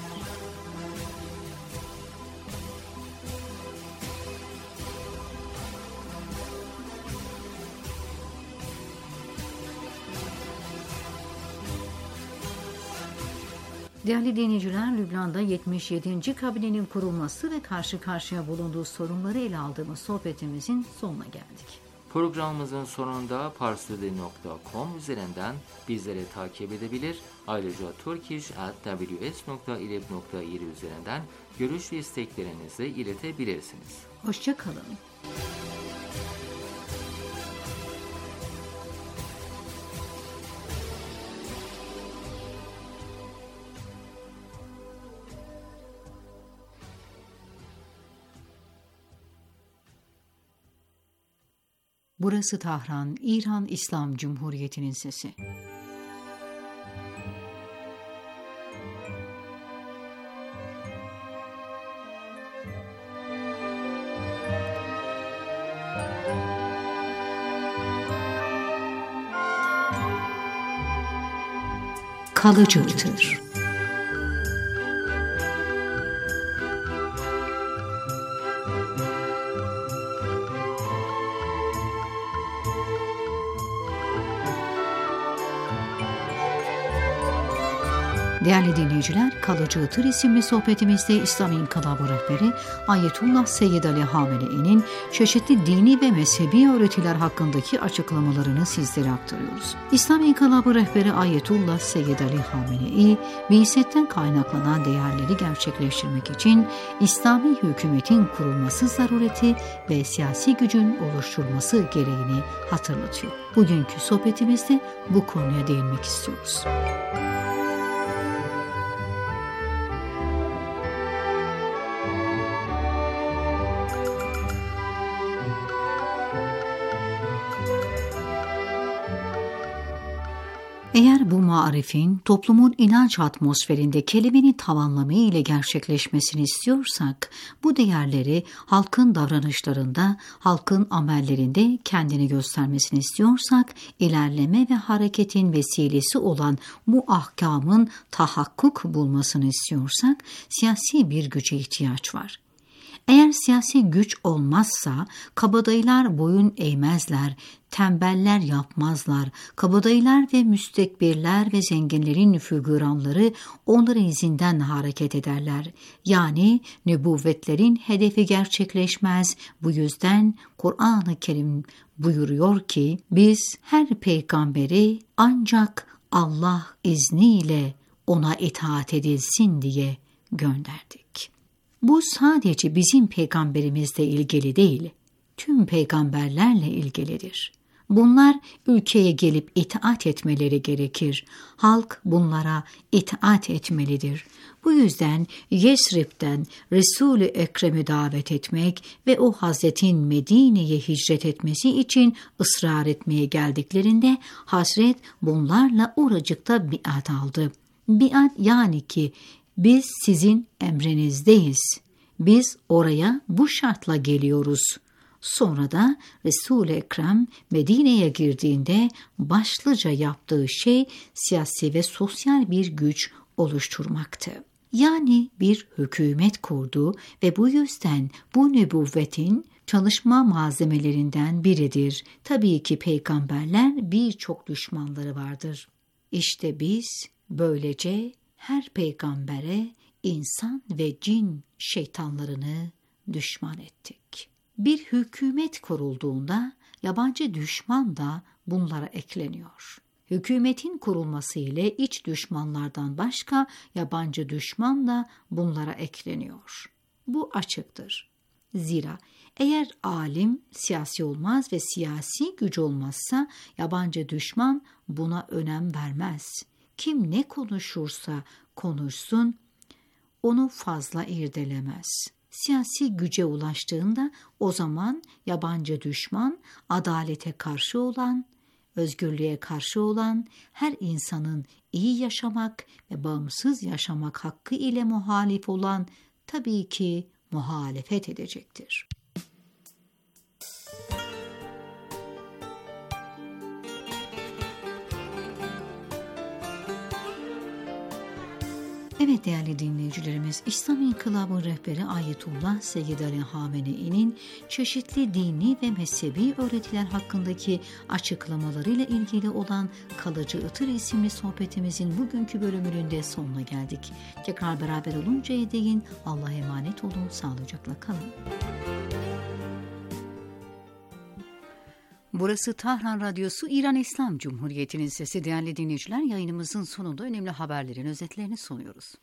Değerli dinleyiciler, Lübnan'da 77. kabinenin kurulması ve karşı karşıya bulunduğu sorunları ele aldığımız sohbetimizin sonuna geldik. Programımızın sonunda parslede.com üzerinden bizleri takip edebilir. Ayrıca turkish@ws.ileb.ir üzerinden görüş ve isteklerinizi iletebilirsiniz. Hoşça kalın. Burası Tahran, İran İslam Cumhuriyeti'nin sesi. Kalıcı Itır. Değerli dinleyiciler, Kalıcı Itır isimli sohbetimizde İslam İnkılabı rehberi Ayetullah Seyyid Ali Hamenei'nin çeşitli dini ve mezhebi öğretiler hakkındaki açıklamalarını sizlere aktarıyoruz. İslam İnkılabı rehberi Ayetullah Seyyid Ali Hamenei, bi'setten kaynaklanan değerleri gerçekleştirmek için İslami hükümetin kurulması zarureti ve siyasi gücün oluşturulması gereğini hatırlatıyor. Bugünkü sohbetimizde bu konuya değinmek istiyoruz. Eğer bu marifin toplumun inanç atmosferinde kelimenin tamamlamayı ile gerçekleşmesini istiyorsak, bu değerleri halkın davranışlarında, halkın amellerinde kendini göstermesini istiyorsak, ilerleme ve hareketin vesilesi olan bu ahkamın tahakkuk bulmasını istiyorsak, siyasi bir güce ihtiyaç var. Eğer siyasi güç olmazsa kabadayılar boyun eğmezler, tembeller yapmazlar, kabadayılar ve müstekbirler ve zenginlerin figüranları onların izinden hareket ederler. Yani nübüvvetlerin hedefi gerçekleşmez. Bu yüzden Kur'an-ı Kerim buyuruyor ki biz her peygamberi ancak Allah izniyle ona itaat edilsin diye gönderdik. Bu sadece bizim peygamberimizle ilgili değil, tüm peygamberlerle ilgilidir. Bunlar ülkeye gelip itaat etmeleri gerekir. Halk bunlara itaat etmelidir. Bu yüzden Yesrib'den Resul-i Ekrem'i davet etmek ve o Hazretin Medine'ye hicret etmesi için ısrar etmeye geldiklerinde Hazret bunlarla oracıkta biat aldı. Biat yani ki biz sizin emrinizdeyiz. Biz oraya bu şartla geliyoruz. Sonra da Resul-i Ekrem Medine'ye girdiğinde başlıca yaptığı şey siyasi ve sosyal bir güç oluşturmaktı. Yani bir hükümet kurdu ve bu yüzden bu nübüvvetin çalışma malzemelerinden biridir. Tabii ki peygamberler birçok düşmanları vardır. İşte biz böylece her peygambere insan ve cin şeytanlarını düşman ettik. Bir hükümet kurulduğunda yabancı düşman da bunlara ekleniyor. Hükümetin kurulması ile iç düşmanlardan başka yabancı düşman da bunlara ekleniyor. Bu açıktır. Zira eğer alim siyasi olmaz ve siyasi güç olmazsa yabancı düşman buna önem vermez. Kim ne konuşursa konuşsun, onu fazla irdelemez. Siyasi güce ulaştığında o zaman yabancı düşman, adalete karşı olan, özgürlüğe karşı olan, her insanın iyi yaşamak ve bağımsız yaşamak hakkı ile muhalif olan tabii ki muhalefet edecektir. Evet değerli dinleyicilerimiz, İslam İnkılabı rehberi Ayetullah Seyyid Ali Hamenei'nin çeşitli dini ve mezhebi öğretiler hakkındaki açıklamalarıyla ilgili olan Kalıcı Itır isimli sohbetimizin bugünkü bölümünün de sonuna geldik. Tekrar beraber oluncaya değin Allah'a emanet olun, sağlıcakla kalın. Burası Tahran Radyosu, İran İslam Cumhuriyeti'nin sesi. Değerli dinleyiciler, yayınımızın sonunda önemli haberlerin özetlerini sunuyoruz.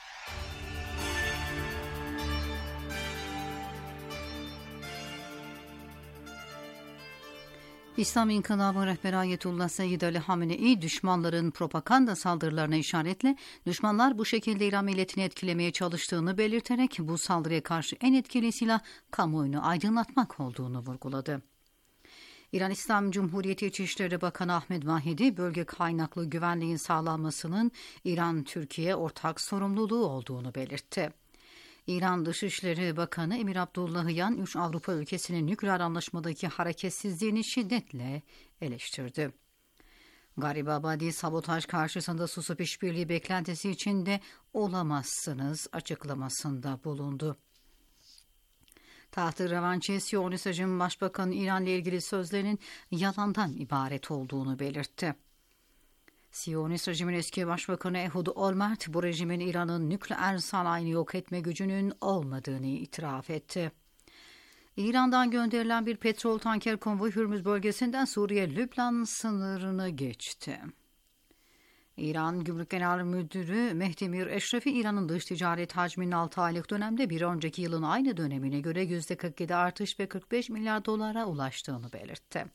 İslam İnkılabı rehberi Ayetullah Seyyid Ali Hamenei, düşmanların propaganda saldırılarına işaretle düşmanlar bu şekilde İran milletini etkilemeye çalıştığını belirterek bu saldırıya karşı en etkili silah kamuoyunu aydınlatmak olduğunu vurguladı. İran İslam Cumhuriyeti İçişleri Bakanı Ahmet Vahidi, bölge kaynaklı güvenliğin sağlanmasının İran-Türkiye ortak sorumluluğu olduğunu belirtti. İran Dışişleri Bakanı Emir Abdullahian, 3 Avrupa ülkesinin nükleer anlaşmadaki hareketsizliğini şiddetle eleştirdi. Garibabadi, sabotaj karşısında susup işbirliği beklentisi içinde olamazsınız açıklamasında bulundu. Taht-ı Revanchi Siyonizm Başbakanı İran'la ilgili sözlerinin yalandan ibaret olduğunu belirtti. Siyonist rejimin eski başbakanı Ehud Olmert, bu rejimin İran'ın nükleer sanayini yok etme gücünün olmadığını itiraf etti. İran'dan gönderilen bir petrol tanker konvoyu Hürmüz bölgesinden Suriye-Lübnan sınırını geçti. İran Gümrük Genel Müdürü Mehdi Mir Eşrefi, İran'ın dış ticaret hacminin 6 aylık dönemde bir önceki yılın aynı dönemine göre %47 artış ve 45 milyar dolara ulaştığını belirtti.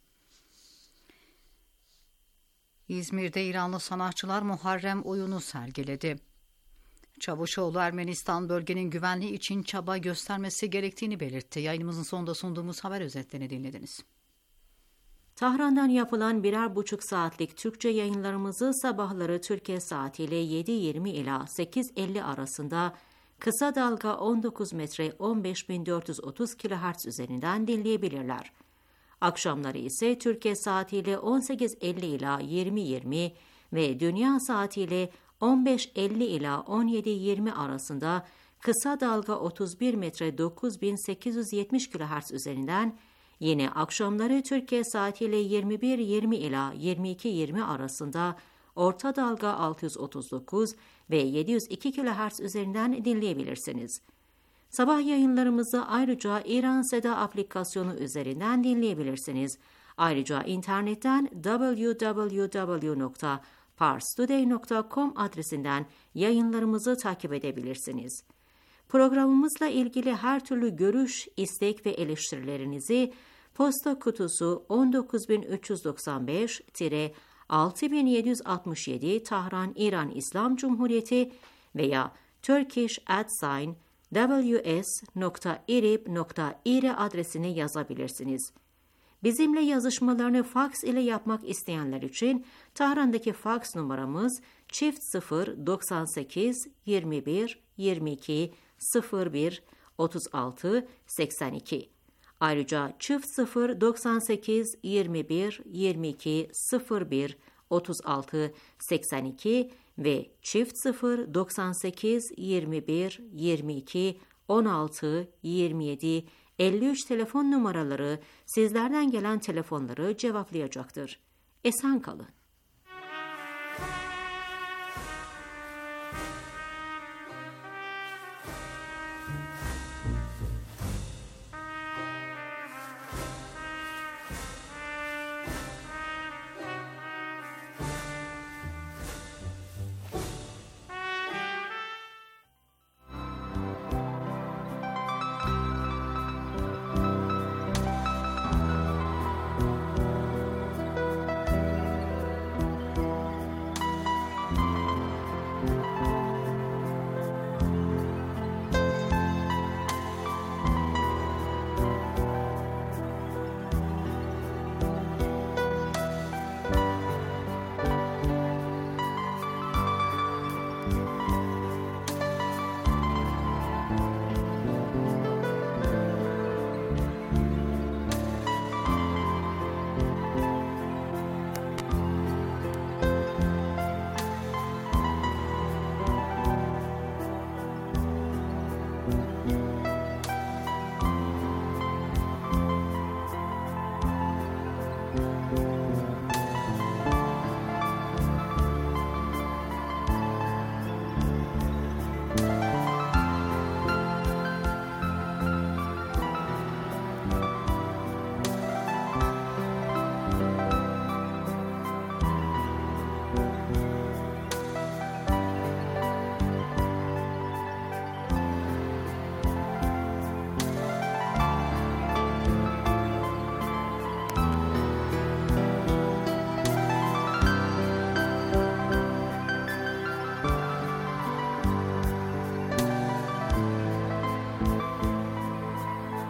İzmir'de İranlı sanatçılar Muharrem oyunu sergiledi. Çavuşoğlu, Ermenistan bölgenin güvenliği için çaba göstermesi gerektiğini belirtti. Yayınımızın sonunda sunduğumuz haber özetlerini dinlediniz. Tahran'dan yapılan 1,5 saatlik Türkçe yayınlarımızı sabahları Türkiye saatiyle 7.20 ila 8.50 arasında kısa dalga 19 metre 15.430 kHz üzerinden dinleyebilirler. Akşamları ise Türkiye saatiyle 18.50 ila 20.20 ve dünya saatiyle 15.50 ila 17.20 arasında kısa dalga 31 metre 9870 kHz üzerinden, yine akşamları Türkiye saatiyle 21.20 ila 22.20 arasında orta dalga 639 ve 702 kHz üzerinden dinleyebilirsiniz. Sabah yayınlarımızı ayrıca İran Seda aplikasyonu üzerinden dinleyebilirsiniz. Ayrıca internetten www.parstoday.com adresinden yayınlarımızı takip edebilirsiniz. Programımızla ilgili her türlü görüş, istek ve eleştirilerinizi posta kutusu 19395-6767 Tahran İran İslam Cumhuriyeti veya turkish@ws.irib.ir adresine yazabilirsiniz. Bizimle yazışmalarını faks ile yapmak isteyenler için Tahran'daki faks numaramız çift 098 21 22 01 36 82. Ayrıca çift 098 21 22 01 36 82 ve çift 098 21 22 16 27 53 telefon numaraları sizlerden gelen telefonları cevaplayacaktır. Esen kalın.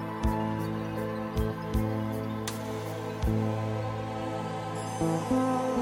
Müzik